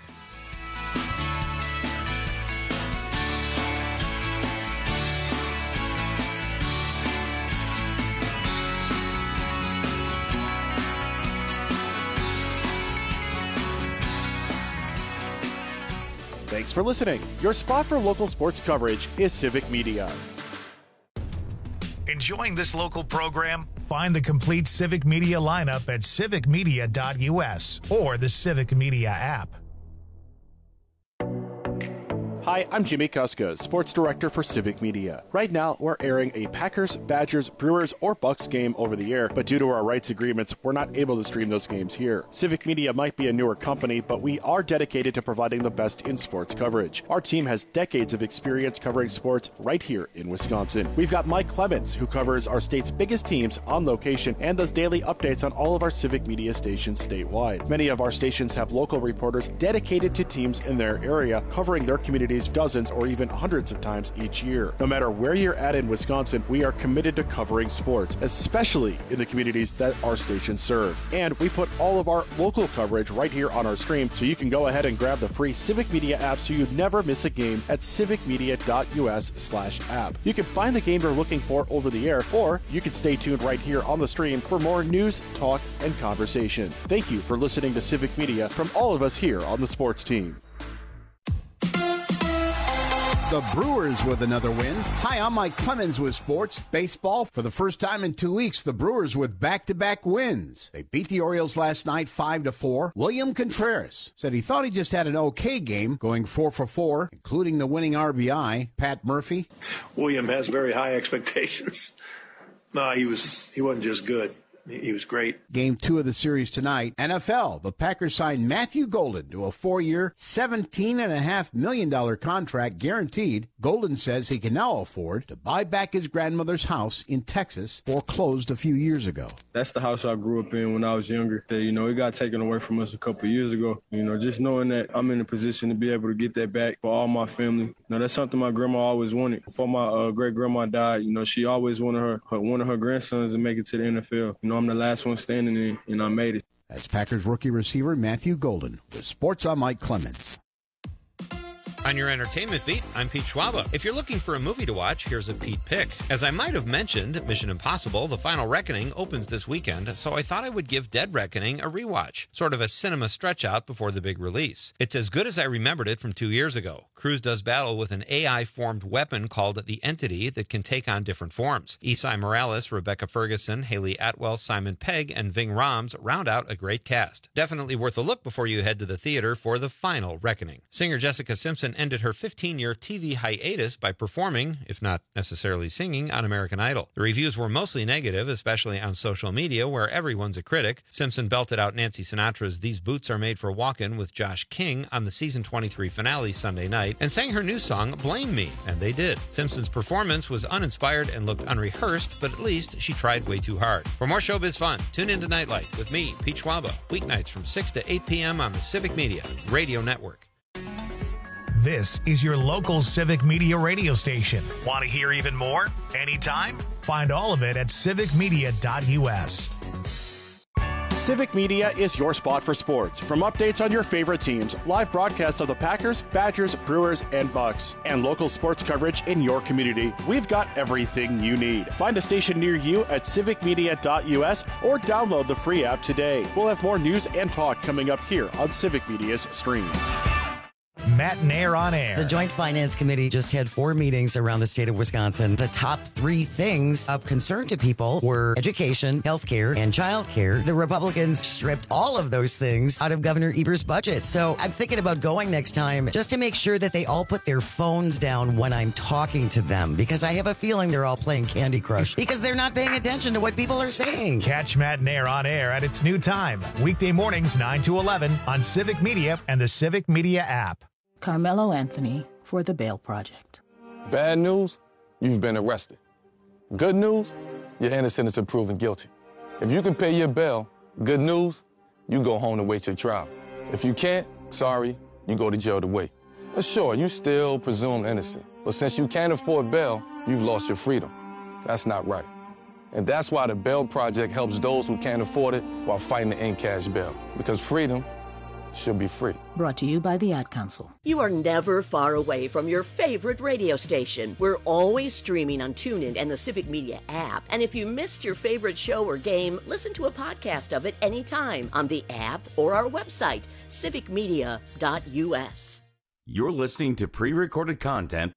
Thanks for listening. Your spot for local sports coverage is Civic Media.
Enjoying this local program? Find the complete Civic Media lineup at civic media dot u s or the Civic Media app.
Hi, I'm Jimmy Kuska, Sports Director for Civic Media. Right now, we're airing a Packers, Badgers, Brewers, or Bucks game over the air, but due to our rights agreements, we're not able to stream those games here. Civic Media might be a newer company, but we are dedicated to providing the best in sports coverage. Our team has decades of experience covering sports right here in Wisconsin. We've got Mike Clemens, who covers our state's biggest teams on location and does daily updates on all of our Civic Media stations statewide. Many of our stations have local reporters dedicated to teams in their area, covering their communities dozens or even hundreds of times each year. No matter where you're at in Wisconsin, we are committed to covering sports, especially in the communities that our stations serve. And we put all of our local coverage right here on our stream, so you can go ahead and grab the free Civic Media app so you never miss a game at civic media dot u s slash app. You can find the game you're looking for over the air, or you can stay tuned right here on the stream for more news, talk, and conversation. Thank you for listening to Civic Media from all of us here on the sports team.
The Brewers with another win. Hi, I'm Mike Clemens with sports. Baseball, for the first time in two weeks, the Brewers with back-to-back wins. They beat the Orioles last night five to four. William Contreras said he thought he just had an okay game, going four for four, including the winning R B I. Pat Murphy.
William has very high expectations. No, he was he wasn't just good. He was great.
Game two of the series tonight. N F L, the Packers signed Matthew Golden to a four-year, seventeen point five million dollars contract guaranteed. Golden says he can now afford to buy back his grandmother's house in Texas, foreclosed a few years ago.
That's the house I grew up in when I was younger. That, you know, it got taken away from us a couple of years ago. You know, just knowing that I'm in a position to be able to get that back for all my family. You know, that's something my grandma always wanted. Before my uh, great-grandma died, you know, she always wanted her, her one of her grandsons to make it to the N F L. You know, I'm the last one standing in, and I made it.
That's Packers rookie receiver Matthew Golden. With sports, I'm Mike Clemens.
On your entertainment beat, I'm Pete Schwaba. If you're looking for a movie to watch, here's a Pete pick. As I might have mentioned, Mission Impossible: The Final Reckoning opens this weekend, so I thought I would give Dead Reckoning a rewatch, sort of a cinema stretch out before the big release. It's as good as I remembered it from two years ago. Cruise does battle with an A I-formed weapon called the Entity that can take on different forms. Esai Morales, Rebecca Ferguson, Haley Atwell, Simon Pegg, and Ving Rhames round out a great cast. Definitely worth a look before you head to the theater for The Final Reckoning. Singer Jessica Simpson ended her fifteen-year T V hiatus by performing, if not necessarily singing, on American Idol. The reviews were mostly negative, especially on social media, where everyone's a critic. Simpson belted out Nancy Sinatra's These Boots Are Made for Walkin' with Josh King on the season twenty-three finale Sunday night, and sang her new song, Blame Me, and they did. Simpson's performance was uninspired and looked unrehearsed, but at least she tried way too hard. For more showbiz fun, tune in to Nightlight with me, Pete Schwaba, weeknights from six to eight p.m. on the Civic Media Radio Network.
This is your local Civic Media radio station. Want to hear even more? Anytime? Find all of it at civic media dot u s.
Civic Media is your spot for sports. From updates on your favorite teams, live broadcasts of the Packers, Badgers, Brewers, and Bucks, and local sports coverage in your community, we've got everything you need. Find a station near you at civic media dot u s or download the free app today. We'll have more news and talk coming up here on Civic Media's stream.
Matt and Air on Air.
The Joint Finance Committee just had four meetings around the state of Wisconsin. The top three things of concern to people were education, healthcare, and childcare. The Republicans stripped all of those things out of Governor Evers' budget. So I'm thinking about going next time just to make sure that they all put their phones down when I'm talking to them, because I have a feeling they're all playing Candy Crush because they're not paying attention to what people are saying.
Catch Matt and Air on Air at its new time, weekday mornings nine to eleven on Civic Media and the Civic Media app.
Carmelo Anthony for the Bail Project.
Bad news, you've been arrested. Good news, you're innocent until proven guilty. If you can pay your bail, good news, you go home to wait your trial. If you can't, sorry, you go to jail to wait. But sure, you still presumed innocent. But since you can't afford bail, you've lost your freedom. That's not right. And that's why the Bail Project helps those who can't afford it while fighting to end cash bail. Because freedom should be free.
Brought to you by the Ad Council.
You are never far away from your favorite radio station. We're always streaming on TuneIn and the Civic Media app. And if you missed your favorite show or game, listen to a podcast of it anytime on the app or our website, civic media dot u s.
You're listening to pre-recorded content.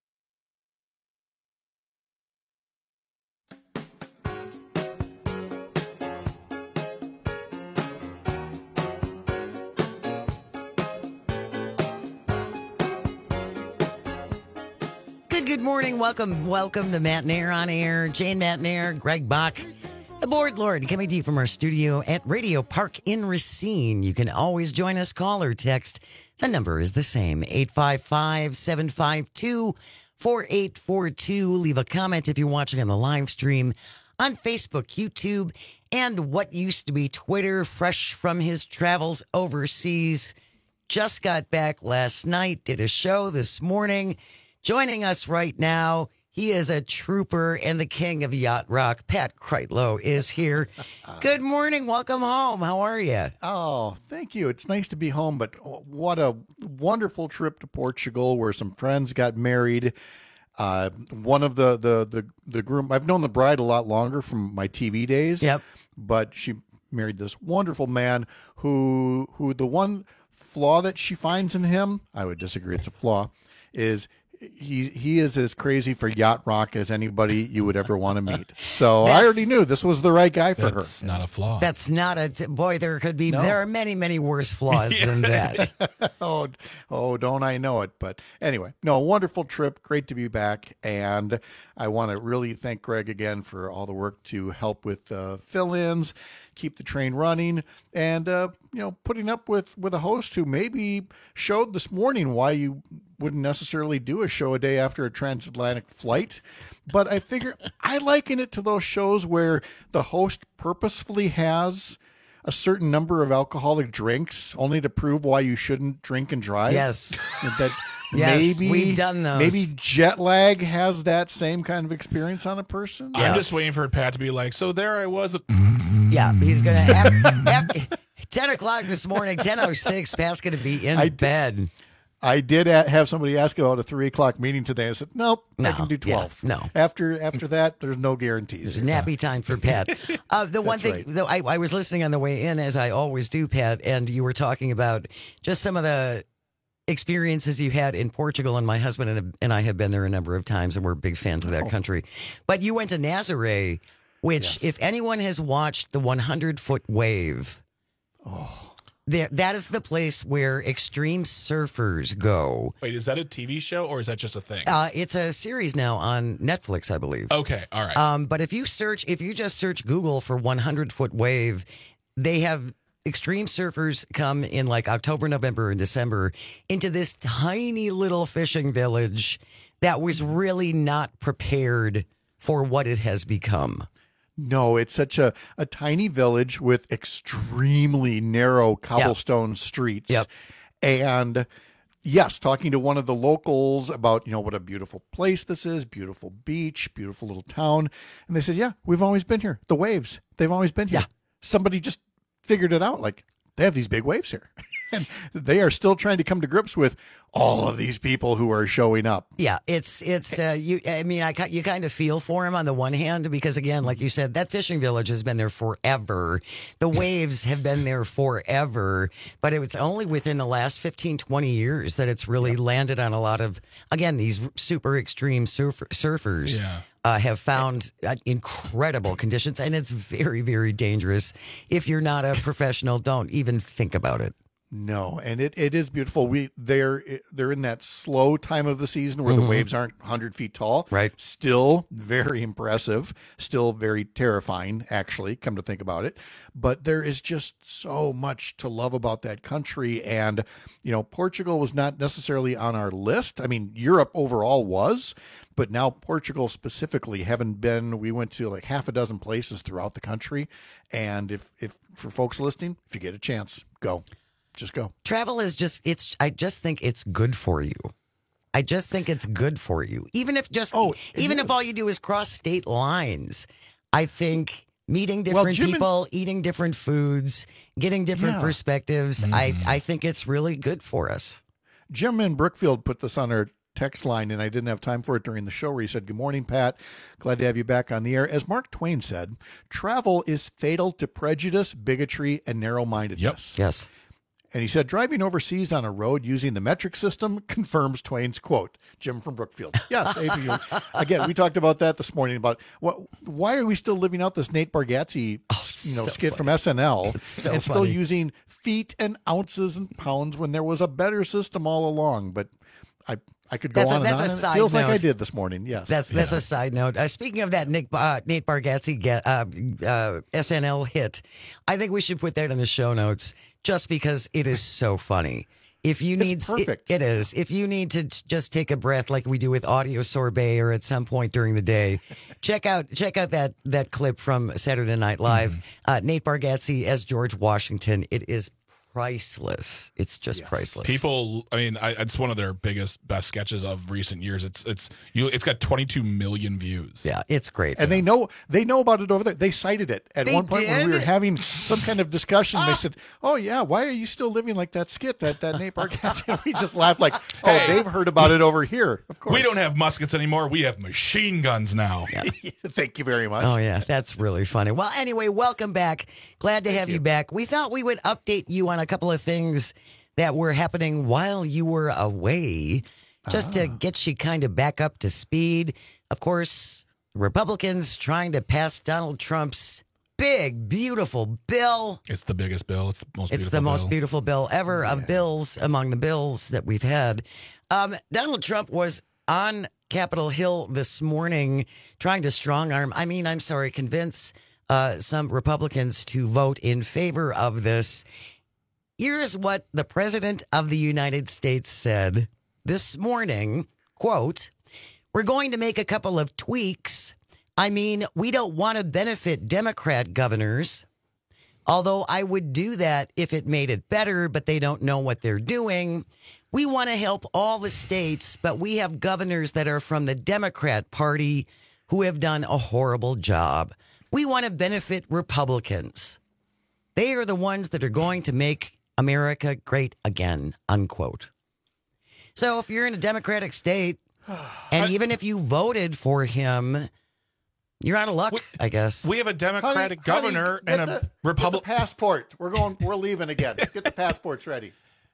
Good, good morning. Welcome, welcome to Matt Nair on Air. Jane Matt Nair, Greg Bach, the Board Lord, coming to you from our studio at Radio Park in Racine. You can always join us, call or text. The number is the same, eight five five, seven five two, four eight four two. Leave a comment if you're watching on the live stream on Facebook, YouTube, and what used to be Twitter, fresh from his travels overseas. Just got back last night, did a show this morning. Joining us right now, he is a trooper and the king of yacht rock. Pat Kreitlow is here. Good morning. Welcome home. How are you?
Oh, thank you. It's nice to be home, but what a wonderful trip to Portugal where some friends got married. Uh, one of the, the, the, the groom, I've known the bride a lot longer from my T V days.
Yep.
But she married this wonderful man who, who the one flaw that she finds in him, I would disagree it's a flaw, is He he is as crazy for yacht rock as anybody you would ever want to meet. So I already knew this was the right guy for her.
That's not a flaw.
That's not a boy. There could be.
No.
There are many, many worse flaws than that.
oh, oh, don't I know it? But anyway, no, wonderful trip. Great to be back, and I want to really thank Greg again for all the work to help with uh, fill-ins, keep the train running, and uh, you know, putting up with with a host who maybe showed this morning why you wouldn't necessarily do a show a day after a transatlantic flight. But I figure I liken it to those shows where the host purposefully has a certain number of alcoholic drinks only to prove why you shouldn't drink and drive.
Yes.
That
Yes,
maybe
we've done those.
Maybe jet lag has that same kind of experience on a person.
I'm just waiting for Pat to be like, so there I was.
Yeah, he's going to have ten o'clock this morning, ten oh six, Pat's going to be in
I
bed.
I did a- have somebody ask about a three o'clock meeting today. I said, nope,
No,
I can do twelve.
yeah, no.
After after that, there's no guarantees.
There's nappy time for Pat. Uh, the one
That's
thing,
right.
though, I, I was listening on the way in, as I always do, Pat, and you were talking about just some of the experiences you had in Portugal, and my husband and, and I have been there a number of times, and we're big fans of that
Oh.
country. But you went to Nazaré, which,
Yes.
if anyone has watched the hundred foot wave,
oh.
there, that is the place where extreme surfers go.
Wait, is that a T V show or is that just a thing?
Uh, it's a series now on Netflix, I believe.
Okay, all right.
Um, but if you search, if you just search Google for hundred foot wave, they have extreme surfers come in like October, November, and December into this tiny little fishing village that was really not prepared for what it has become.
No, it's such a, a tiny village with extremely narrow cobblestone streets.
Yep.
And yes, talking to one of the locals about, you know, what a beautiful place this is, beautiful beach, beautiful little town. And they said, yeah, we've always been here. The waves, they've always been here.
Yeah.
Somebody just figured it out. Like, they have these big waves here. And they are still trying to come to grips with all of these people who are showing up.
Yeah, it's it's uh, you. I mean, I ki- you kind of feel for him on the one hand because, again, like you said, that fishing village has been there forever. The waves have been there forever, but it was only within the last fifteen, twenty years that it's really landed on a lot of, again, these super extreme surf- surfers.
Yeah.
Uh, have found uh, incredible conditions, and it's very, very dangerous. If you're not a professional, don't even think about it.
No, and it, it is beautiful. We they're they're in that slow time of the season where
Mhm.
the waves aren't one hundred feet tall.
Right.
Still very impressive. Still very terrifying, actually, come to think about it. But there is just so much to love about that country. And, you know, Portugal was not necessarily on our list. I mean, Europe overall was, but now Portugal specifically, having been, we went to like half a dozen places throughout the country. And if, if for folks listening, if you get a chance, go. just go.
Travel is just, it's, I just think it's good for you. I just think it's good for you. Even if just, oh, even is. if all you do is cross state lines, I think meeting different well, people, and, eating different foods, getting different yeah. perspectives, mm. I, I think it's really good for us.
Jim in Brookfield put this on our text line, and I didn't have time for it during the show, where he said, good morning, Pat. Glad to have you back on the air. As Mark Twain said, travel is fatal to prejudice, bigotry, and narrow-mindedness.
Yep. Yes.
And he said, driving overseas on a road using the metric system confirms Twain's quote. Jim from Brookfield. Yes. Again, we talked about that this morning, about what, why are we still living out this Nate Bargatze oh, you know, so skit funny. from S N L
it's so
and
funny.
still using feet and ounces and pounds when there was a better system all along. But I I could go
that's
on
a, that's
and on.
A side
it feels
note.
like I did this morning. Yes.
That's that's yeah. a side note. Uh, speaking of that Nick uh, Nate Bargatze get, uh, uh, S N L hit, I think we should put that in the show notes just because it is so funny. If you need,
it's perfect.
It, it is. If you need to just take a breath, like we do with Audio Sorbet, or at some point during the day, check out check out that that clip from Saturday Night Live. Mm. Uh, Nate Bargatze as George Washington. It is priceless. It's just yes. priceless.
People, I mean, I, it's one of their biggest, best sketches of recent years. It's it's you. It's got twenty-two million views.
Yeah, it's great.
And yeah. they know they know about it over there. They cited it at
they
one point
did?
when we were having some kind of discussion. They said, "Oh yeah, why are you still living like that skit that that Nate Bargatze?" And we just laughed like, "Oh, hey, they've heard about it over here." Of course,
we don't have muskets anymore. We have machine guns now.
Yeah.
Thank you very much.
Oh yeah, that's really funny. Well, anyway, welcome back. Glad to
Thank
have
you.
you back. We thought we would update you on a couple of things that were happening while you were away, just ah. to get you kind of back up to speed. Of course, Republicans trying to pass Donald Trump's big, beautiful bill.
It's the biggest bill. It's the most
it's
beautiful
the
bill.
most beautiful bill ever yeah. of bills among the bills that we've had. Um, Donald Trump was on Capitol Hill this morning trying to strong arm, I mean, I'm sorry, convince uh, some Republicans to vote in favor of this. Here's what the President of the United States said this morning, quote, "We're going to make a couple of tweaks. I mean, we don't want to benefit Democrat governors, although I would do that if it made it better, but they don't know what they're doing. We want to help all the states, but we have governors that are from the Democrat Party who have done a horrible job. We want to benefit Republicans. They are the ones that are going to make America great again," unquote. So if you're in a Democratic state, and I, even if you voted for him, you're out of luck,
we,
I guess.
We have a Democratic honey, governor
honey,
and
the,
a Republican
passport. We're going. We're leaving again. Get the passports ready.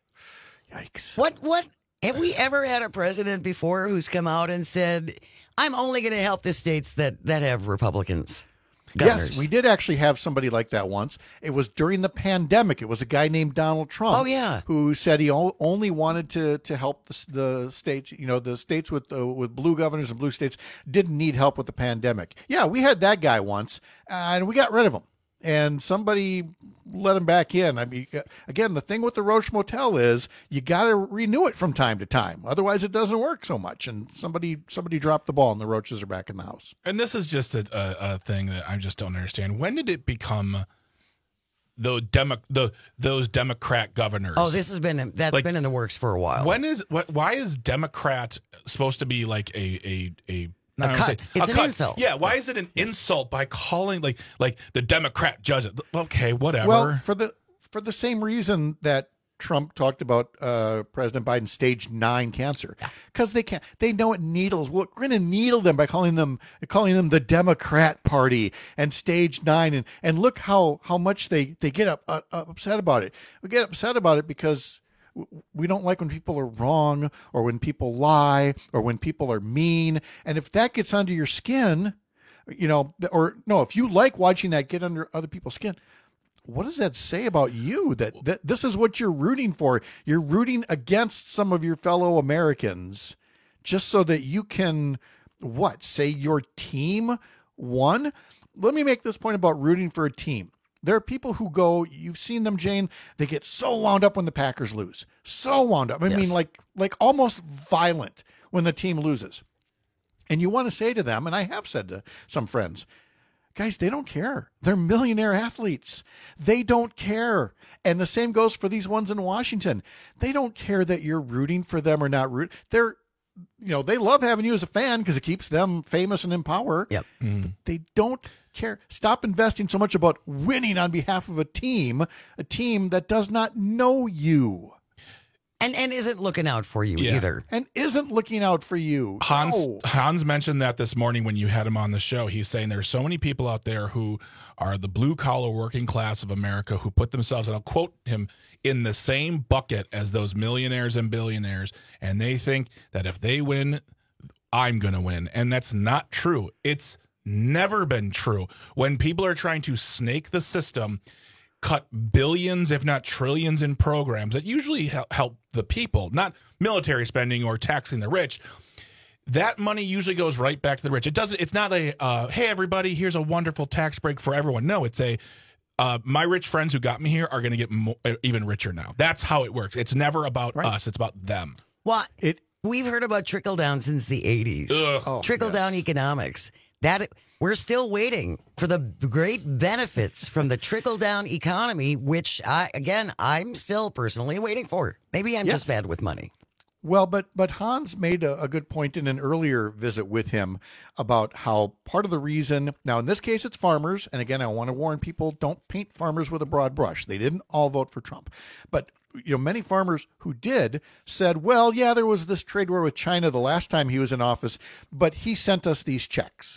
Yikes!
What? What? Have we ever had a president before who's come out and said, "I'm only going to help the states that that have Republicans"? Governors.
Yes, we did actually have somebody like that once. It was during the pandemic. It was a guy named Donald Trump.
Oh, yeah.
Who said he o- only wanted to to help the, the states, you know, the states with uh, with blue governors and blue states didn't need help with the pandemic. Yeah, we had that guy once, and we got rid of him. And somebody let him back in. I mean, again, the thing with the Roach Motel is you got to renew it from time to time. Otherwise, it doesn't work so much. And somebody somebody dropped the ball, and the Roaches are back in the house.
And this is just a, a, a thing that I just don't understand. When did it become the demo, the those Democrat governors?
Oh, this has been that's like, been in the works for a while.
When is what? Why is Democrat supposed to be like a a a
A cut.
Say,
it's
a
an
cut.
insult.
Yeah, why is it an insult by calling like like the Democrat judge? Okay, whatever.
Well, for the for the same reason that Trump talked about uh, President Biden's stage nine cancer, because they can't. They know it needles. Well, we're going to needle them by calling them calling them the Democrat Party and stage nine, and and look how how much they they get up, uh, upset about it. We get upset about it because we don't like when people are wrong or when people lie or when people are mean. And if that gets under your skin, you know, or no, if you like watching that get under other people's skin, what does that say about you? That, that this is what you're rooting for. You're rooting against some of your fellow Americans just so that you can, what, say your team won? Let me make this point about rooting for a team. There are people who go, you've seen them, Jane, they get so wound up when the Packers lose. So wound up. I yes. mean, like like almost violent when the team loses. And you want to say to them, and I have said to some friends, Guys, they don't care. They're millionaire athletes. They don't care. And the same goes for these ones in Washington. They don't care that you're rooting for them or not root. They're, you know, they love having you as a fan because it keeps them famous and in power.
Yep.
Mm. They don't care. Stop investing so much about winning on behalf of a team, a team that does not know you.
And and isn't looking out for you
Yeah.
either.
And isn't looking out for you.
Hans
No.
Hans mentioned that this morning when you had him on the show. He's saying there's so many people out there who are the blue collar working class of America who put themselves, and I'll quote him, in the same bucket as those millionaires and billionaires, and they think that if they win, I'm going to win. And that's not true. It's never been true. When people are trying to snake the system, cut billions, if not trillions, in programs that usually hel- help the people, not military spending or taxing the rich. That money usually goes right back to the rich. It doesn't. It's not a uh, hey everybody, here's a wonderful tax break for everyone. No, it's a uh, my rich friends who got me here are going to get mo- even richer now. That's how it works. It's never about right. us. It's about them.
Well,
it.
We've heard about trickle down since the eighties.
Oh,
trickle
yes.
down economics. That we're still waiting for the great benefits from the trickle down economy, which I again I'm still personally waiting for. Maybe I'm
Yes.
just bad with money.
Well, but but Hans made a, a good point in an earlier visit with him about how part of the reason, now in this case it's farmers, and again I want to warn people, don't paint farmers with a broad brush. They didn't all vote for Trump. But you know, many farmers who did said, well, yeah, there was this trade war with China the last time he was in office, but he sent us these checks.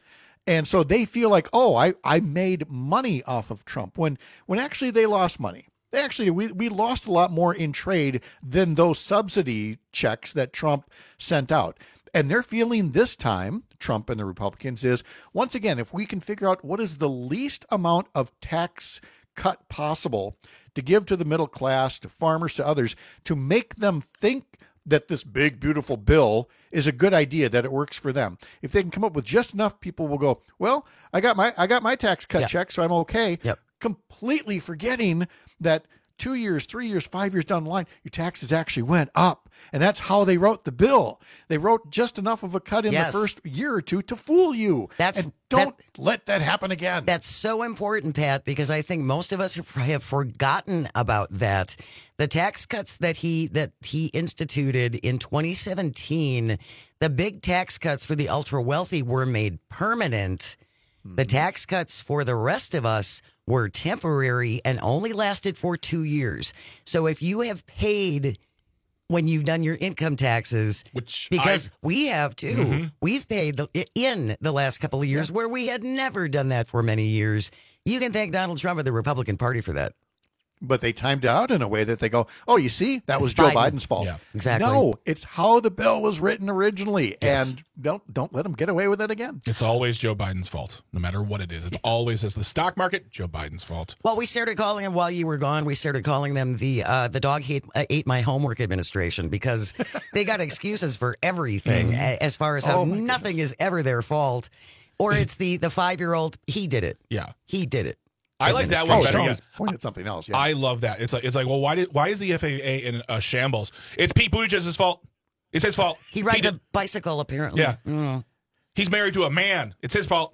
And so they feel like, oh, I, I made money off of Trump, when when actually they lost money. Actually, we, we lost a lot more in trade than those subsidy checks that Trump sent out. And their feeling this time, Trump and the Republicans, is, once again, if we can figure out what is the least amount of tax cut possible to give to the middle class, to farmers, to others, to make them think that this big, beautiful bill is a good idea, that it works for them. If they can come up with just enough, people will go, well, I got my I got my tax cut
Yep.
check, so I'm okay.
Yep.
Completely forgetting that two years, three years, five years down the line, your taxes actually went up. And that's how they wrote the bill. They wrote just enough of a cut in
Yes.
the first year or two to fool you.
That's
and don't let that happen again.
That's so important, Pat, because I think most of us have, have forgotten about that. The tax cuts that he that he instituted in twenty seventeen, the big tax cuts for the ultra wealthy were made permanent. The tax cuts for the rest of us were temporary and only lasted for two years. So if you have paid when you've done your income taxes,
which
because
I've,
we have too,
mm-hmm.
we've paid the, in the last couple of years, yeah. where we had never done that for many years. You can thank Donald Trump and the Republican Party for that.
But they timed out in a way that they go, oh, you see, that was
It's
Joe
Biden.
Biden's fault.
Yeah.
Exactly.
No, it's how the bill was written originally.
Yes.
And don't don't let them get away with it again.
It's always Joe Biden's fault, no matter what it is. It's always, as the stock market, Joe Biden's fault.
Well, we started calling them while you were gone. We started calling them the uh, the dog hate, uh, ate my homework administration, because they got excuses for everything, mm-hmm. as far as how
Oh,
nothing
goodness.
is ever their fault. Or it's the, the five-year-old, he did it.
Yeah.
He did it.
I like that one
Oh,
better.
Sean
Yeah.
was pointing at something else. Yeah.
I love that. It's like it's like, well, why did why is the F A A in a shambles? It's Pete Buttigieg's fault. It's his fault.
He rides
he
a bicycle, apparently.
Yeah.
Mm.
He's married to a man. It's his fault.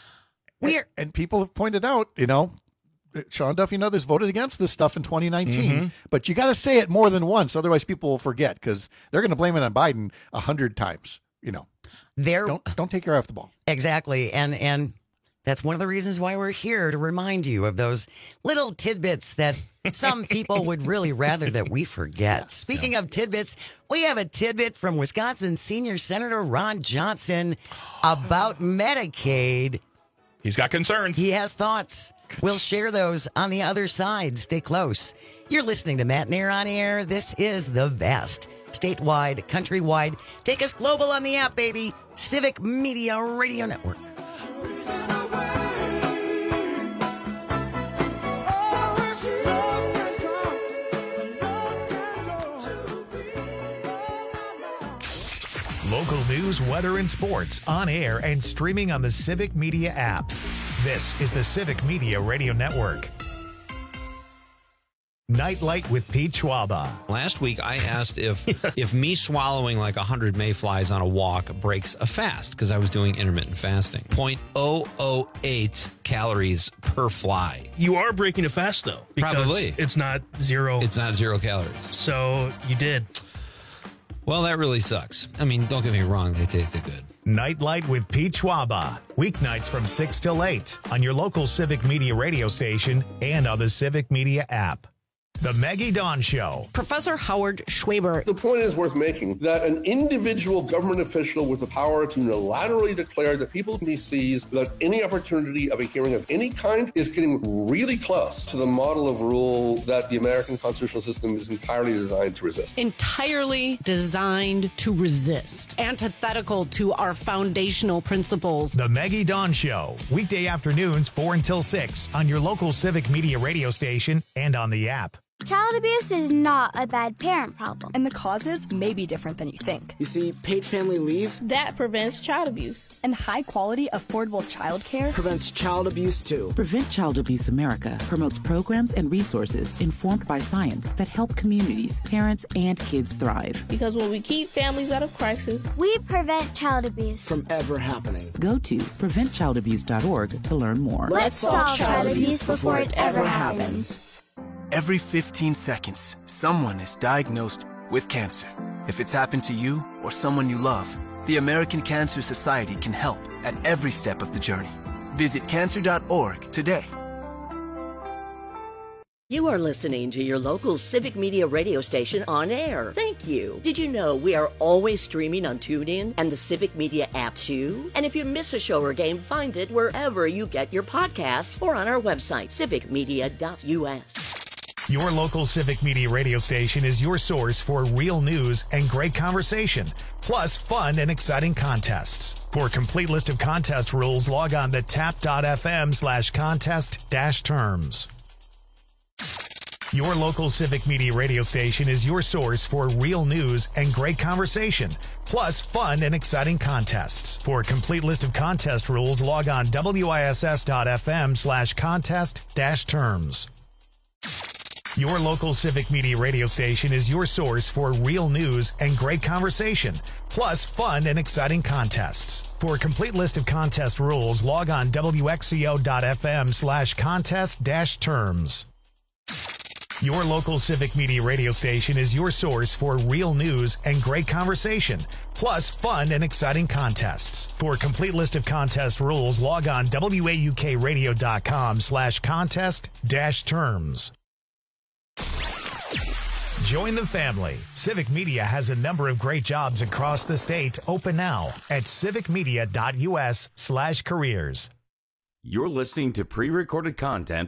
We're
and, and people have pointed out, you know, Sean Duffy and others voted against this stuff in twenty nineteen,
Mm-hmm.
but you got to say it more than once, otherwise people will forget, because they're going to blame it on Biden a hundred times. You know,
There,
don't don't take your eye off the ball.
Exactly. And and that's one of the reasons why we're here, to remind you of those little tidbits that some people would really rather that we forget. Yes, Speaking yeah. of tidbits, we have a tidbit from Wisconsin Senior Senator Ron Johnson about Medicaid.
He's got concerns.
He has thoughts. We'll share those on the other side. Stay close. You're listening to Matt Nair on Air. This is The Vast. Statewide, countrywide. Take us global on the app, baby. Civic Media Radio Network.
Local news, weather, and sports on air and streaming on the Civic Media app. This is the Civic Media Radio Network. Nightlight with Pete Schwaba.
Last week, I asked if if me swallowing like one hundred mayflies on a walk breaks a fast, because I was doing intermittent fasting. zero point zero zero eight calories per fly.
You are breaking a fast, though. Because
Probably.
It's not zero.
It's not zero calories.
So you did.
Well, that really sucks. I mean, don't get me wrong. They tasted good.
Nightlight with Pete Schwaba. Weeknights from six till eight on your local Civic Media radio station and on the Civic Media app. The Maggie Dawn Show.
Professor Howard Schwaber.
The point is worth making that an individual government official with the power to unilaterally declare that people he sees without any opportunity of a hearing of any kind is getting really close to the model of rule that the American constitutional system is entirely designed to resist.
Entirely designed to resist. Antithetical to our foundational principles.
The Maggie Dawn Show. Weekday afternoons, four until six on your local Civic Media radio station and on the app.
Child abuse is not a bad parent problem.
And the causes may be different than you think.
You see, paid family leave,
that prevents child abuse. And high-quality, affordable child care
prevents child abuse, too.
Prevent Child Abuse America promotes programs and resources informed by science that help communities, parents, and kids thrive.
Because when we keep families out of crisis,
we prevent child abuse
from ever happening.
Go to prevent child abuse dot org to learn more.
Let's solve child abuse before it ever happens.
Every fifteen seconds, someone is diagnosed with cancer. If it's happened to you or someone you love, the American Cancer Society can help at every step of the journey. Visit cancer dot org today.
You are listening to your local Civic Media radio station on air. Thank you. Did you know we are always streaming on TuneIn and the Civic Media app too? And if you miss a show or game, find it wherever you get your podcasts or on our website, civic media dot u s.
Your local Civic Media radio station is your source for real news and great conversation, plus fun and exciting contests. For a complete list of contest rules, log on to tap dot f m slash contest dash terms. Your local Civic Media radio station is your source for real news and great conversation, plus fun and exciting contests. For a complete list of contest rules, log on w i s s dot f m slash contest dash terms. Your local Civic Media radio station is your source for real news and great conversation, plus fun and exciting contests. For a complete list of contest rules, log on w x c o dot f m slash contest dash terms. Your local Civic Media radio station is your source for real news and great conversation, plus fun and exciting contests. For a complete list of contest rules, log on w a u k radio dot com slash contest dash terms. Join the family. Civic Media has a number of great jobs across the state open now at civic media dot u s slash careers.
You're listening to pre-recorded content.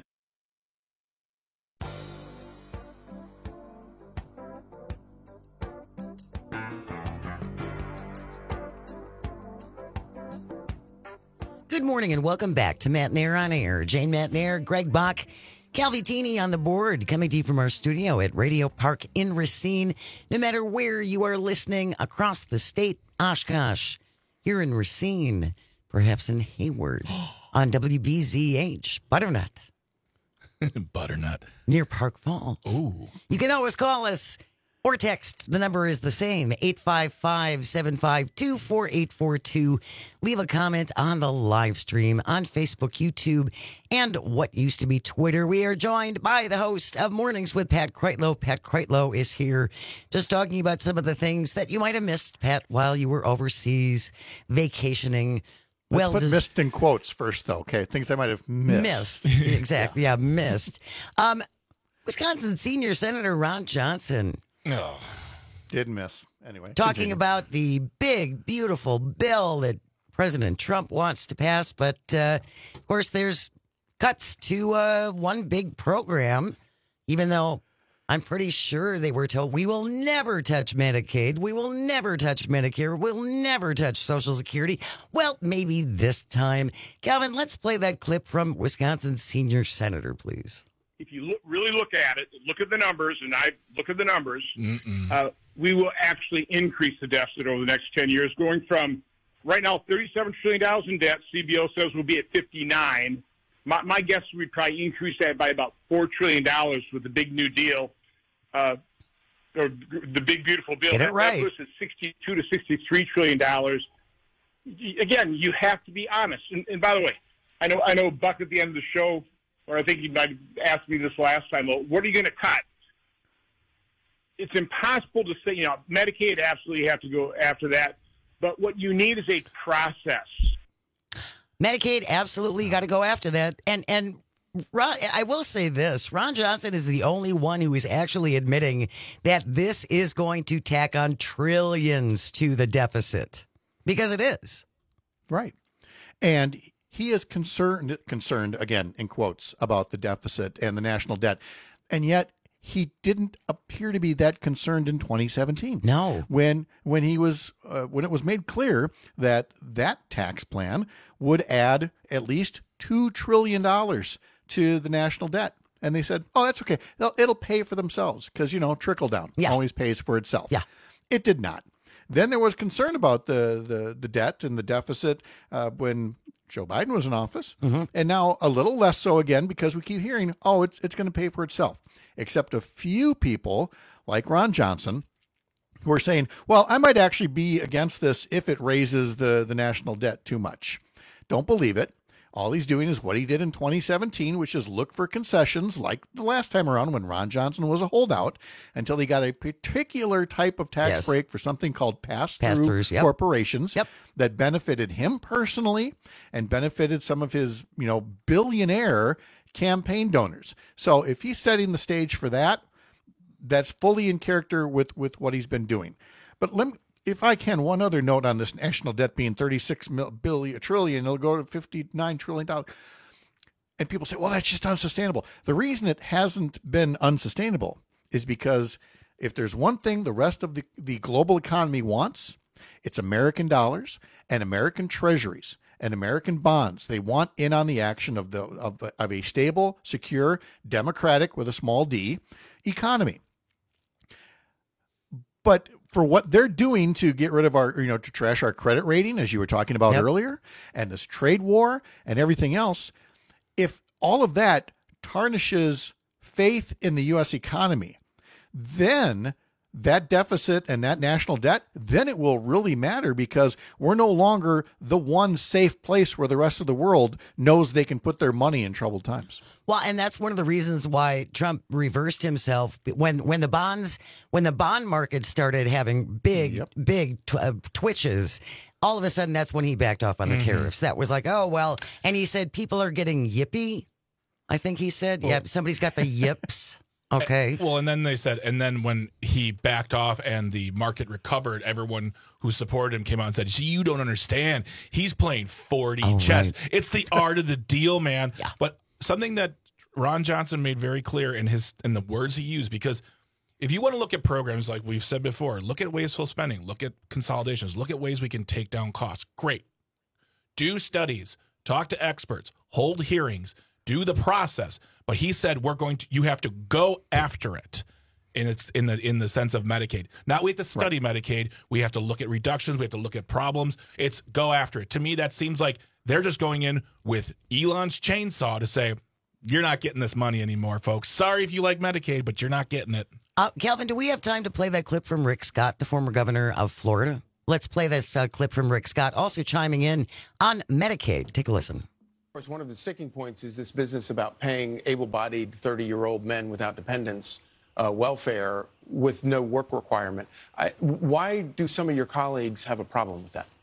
Good morning and welcome back to Matt Nair on Air. Jane Matt Nair, Greg Bach, Calvitini on the board, coming to you from our studio at Radio Park in Racine. No matter where you are listening across the state, Oshkosh, here in Racine, perhaps in Hayward, on W B Z H, Butternut.
Butternut.
Near Park Falls.
Ooh.
You can always call us or text. The number is the same, eight five five, seven five two, four eight four two. Leave a comment on the live stream on Facebook, YouTube, and what used to be Twitter. We are joined by the host of Mornings with Pat Kreitlow. Pat Kreitlow is here just talking about some of the things that you might have missed, Pat, while you were overseas vacationing.
Let's
well,
put
des-
missed in quotes first, though, okay? Things I might have missed.
Missed, exactly, yeah, missed. Um, Wisconsin Senior Senator Ron Johnson.
Oh. Did miss. Anyway.
Talking
continue.
about the big, beautiful bill that President Trump wants to pass. But, uh, of course, there's cuts to uh, one big program, even though I'm pretty sure they were told we will never touch Medicaid. We will never touch Medicare. We'll never touch Social Security. Well, maybe this time. Calvin, let's play that clip from Wisconsin Senior Senator, please.
If you look, really look at it, look at the numbers, and I look at the numbers, uh, we will actually increase the deficit over the next ten years, going from right now thirty-seven trillion dollars in debt. C B O says we'll be at fifty-nine. My, my guess is we'd probably increase that by about four trillion dollars with the big New Deal, uh, or the big beautiful bill.
Get it
that,
right.
That puts it sixty-two to sixty-three trillion dollars. Again, you have to be honest. And, and by the way, I know I know Buck at the end of the show, or I think he might have asked me this last time. Well, what are you going to cut? It's impossible to say. You know, Medicaid absolutely have to go after that. But what you need is a process.
Medicaid, absolutely, you got to go after that. And and Ron, I will say this: Ron Johnson is the only one who is actually admitting that this is going to tack on trillions to the deficit, because it is.
Right. And he is concerned, concerned again, in quotes, about the deficit and the national debt. And yet he didn't appear to be that concerned in twenty seventeen.
No.
When when he was uh, when it was made clear that that tax plan would add at least two trillion dollars to the national debt. And they said, oh, that's okay. It'll, it'll pay for themselves because, you know, trickle down
yeah.
always pays for itself.
Yeah.
It did not. Then there was concern about the, the, the debt and the deficit uh, when Joe Biden was in office.
Mm-hmm.
And now a little less so again because we keep hearing, oh, it's, it's going to pay for itself. Except a few people like Ron Johnson who are saying, well, I might actually be against this if it raises the, the national debt too much. Don't believe it. All he's doing is what he did in twenty seventeen, which is look for concessions like the last time around when Ron Johnson was a holdout until he got a particular type of tax
yes.
break for something called pass-through
Pass-throughs, yep.
corporations
yep.
that benefited him personally and benefited some of his, you know, billionaire campaign donors. So if he's setting the stage for that, that's fully in character with, with what he's been doing. But let me, if I can, one other note on this national debt being thirty-six billion, a trillion, it'll go to fifty-nine trillion dollars. And people say, well, that's just unsustainable. The reason it hasn't been unsustainable is because if there's one thing the rest of the, the global economy wants, it's American dollars and American treasuries and American bonds. They want in on the action of the of, of a stable, secure, democratic with a small d economy. But for what they're doing to get rid of our, you know, to trash our credit rating, as you were talking about yep. earlier, and this trade war and everything else, if all of that tarnishes faith in the U S economy, then that deficit and that national debt, then it will really matter because we're no longer the one safe place where the rest of the world knows they can put their money in troubled times.
Well, and that's one of the reasons why Trump reversed himself when when the bonds when the bond market started having big yep. big tw- uh, twitches. All of a sudden, that's when he backed off on the mm-hmm. tariffs. That was like, oh well, and he said people are getting yippy. I think he said, well, yeah, somebody's got the yips. Okay.
Well, and then they said, and then when he backed off and the market recovered, everyone who supported him came out and said, "See, you don't understand. He's playing four D oh, chess. Right. It's the art of the deal, man."
Yeah.
But something that Ron Johnson made very clear in his in the words he used, because if you want to look at programs like we've said before, look at wasteful spending, look at consolidations, look at ways we can take down costs. Great. Do studies, talk to experts, hold hearings, do the process. But he said we're going to you have to go after it. And it's in the in the sense of Medicaid. Not we have to study right. Medicaid. We have to look at reductions. We have to look at problems. It's go after it. To me, that seems like they're just going in with Elon's chainsaw to say, you're not getting this money anymore, folks. Sorry if you like Medicaid, but you're not getting it.
Uh, Calvin, do we have time to play that clip from Rick Scott, the former governor of Florida? Let's play this uh, clip from Rick Scott, also chiming in on Medicaid. Take a listen.
Of course, one of the sticking points is this business about paying able-bodied thirty-year-old men without dependents uh, welfare with no work requirement. I, why do some of your colleagues have a problem with that?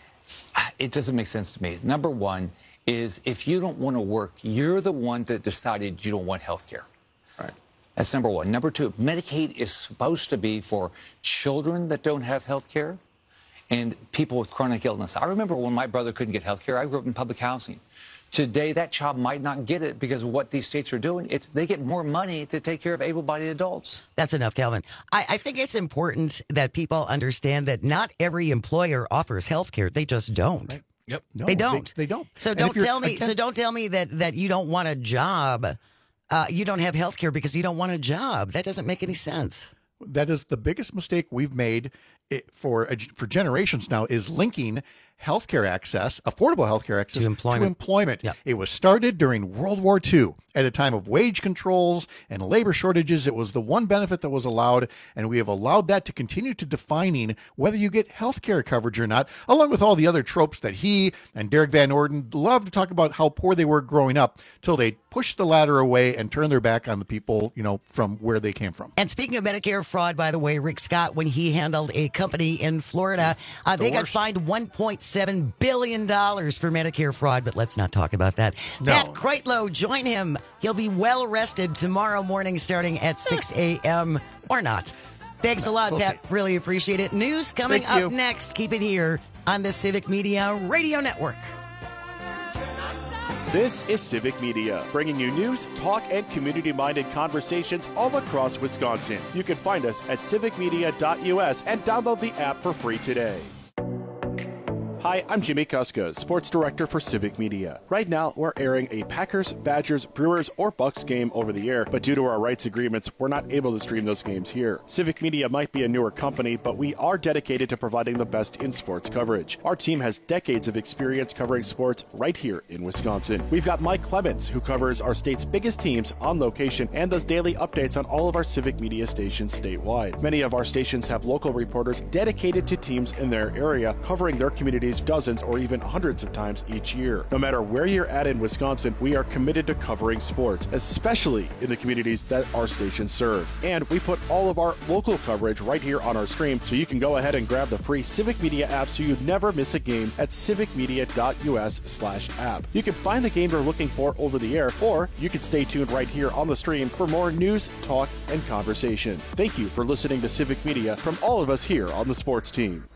It doesn't make sense to me. Number one is if you don't want to work, you're the one that decided you don't want health care.
Right.
That's number one. Number two, Medicaid is supposed to be for children that don't have health care and people with chronic illness. I remember when my brother couldn't get health care, I grew up in public housing. Today, that child might not get it because of what these states are doing. It's they get more money to take care of able-bodied adults.
That's enough, Calvin. I, I think it's important that people understand that not every employer offers health care. They just don't.
Right. Yep.
No,
they don't.
They, they don't.
So
and
don't tell me. So don't tell me that that you don't want a job. Uh, you don't have health care because you don't want a job. That doesn't make any sense.
That is the biggest mistake we've made for for generations now, is linking healthcare access, affordable healthcare access
To employment.
To employment.
Yep.
It was started during World War Two. At a time of wage controls and labor shortages, it was the one benefit that was allowed, and we have allowed that to continue to defining whether you get health care coverage or not, along with all the other tropes that he and Derek Van Orden love to talk about how poor they were growing up till they pushed the ladder away and turned their back on the people, you know, from where they came from.
And speaking of Medicare fraud, by the way, Rick Scott, when he handled a company in Florida, uh,
The
they got
worst.
fined one point seven billion dollars for Medicare fraud, but let's not talk about that.
No.
Pat Kreitlow, join him. He'll be well rested tomorrow morning starting at six a.m. or not. Thanks a lot,
We'll
Pat.
see.
Really appreciate it. News coming
Thank
up
you.
next. Keep it here on the Civic Media Radio Network.
This is Civic Media, bringing you news, talk, and community-minded conversations all across Wisconsin. You can find us at civic media dot u s and download the app for free today. Hi, I'm Jimmy Kuska, Sports Director for Civic Media. Right now, we're airing a Packers, Badgers, Brewers, or Bucks game over the air, but due to our rights agreements, we're not able to stream those games here. Civic Media might be a newer company, but we are dedicated to providing the best in sports coverage. Our team has decades of experience covering sports right here in Wisconsin. We've got Mike Clemens, who covers our state's biggest teams on location and does daily updates on all of our Civic Media stations statewide. Many of our stations have local reporters dedicated to teams in their area, covering their communities dozens or even hundreds of times each year. No matter where you're at in Wisconsin, we are committed to covering sports, especially in the communities that our stations serve. And we put all of our local coverage right here on our screen, so you can go ahead and grab the free Civic Media app so you never miss a game at civic media dot u s slash app. You can find the game you're looking for over the air, or you can stay tuned right here on the stream for more news, talk, and conversation. Thank you for listening to Civic Media from all of us here on the sports team.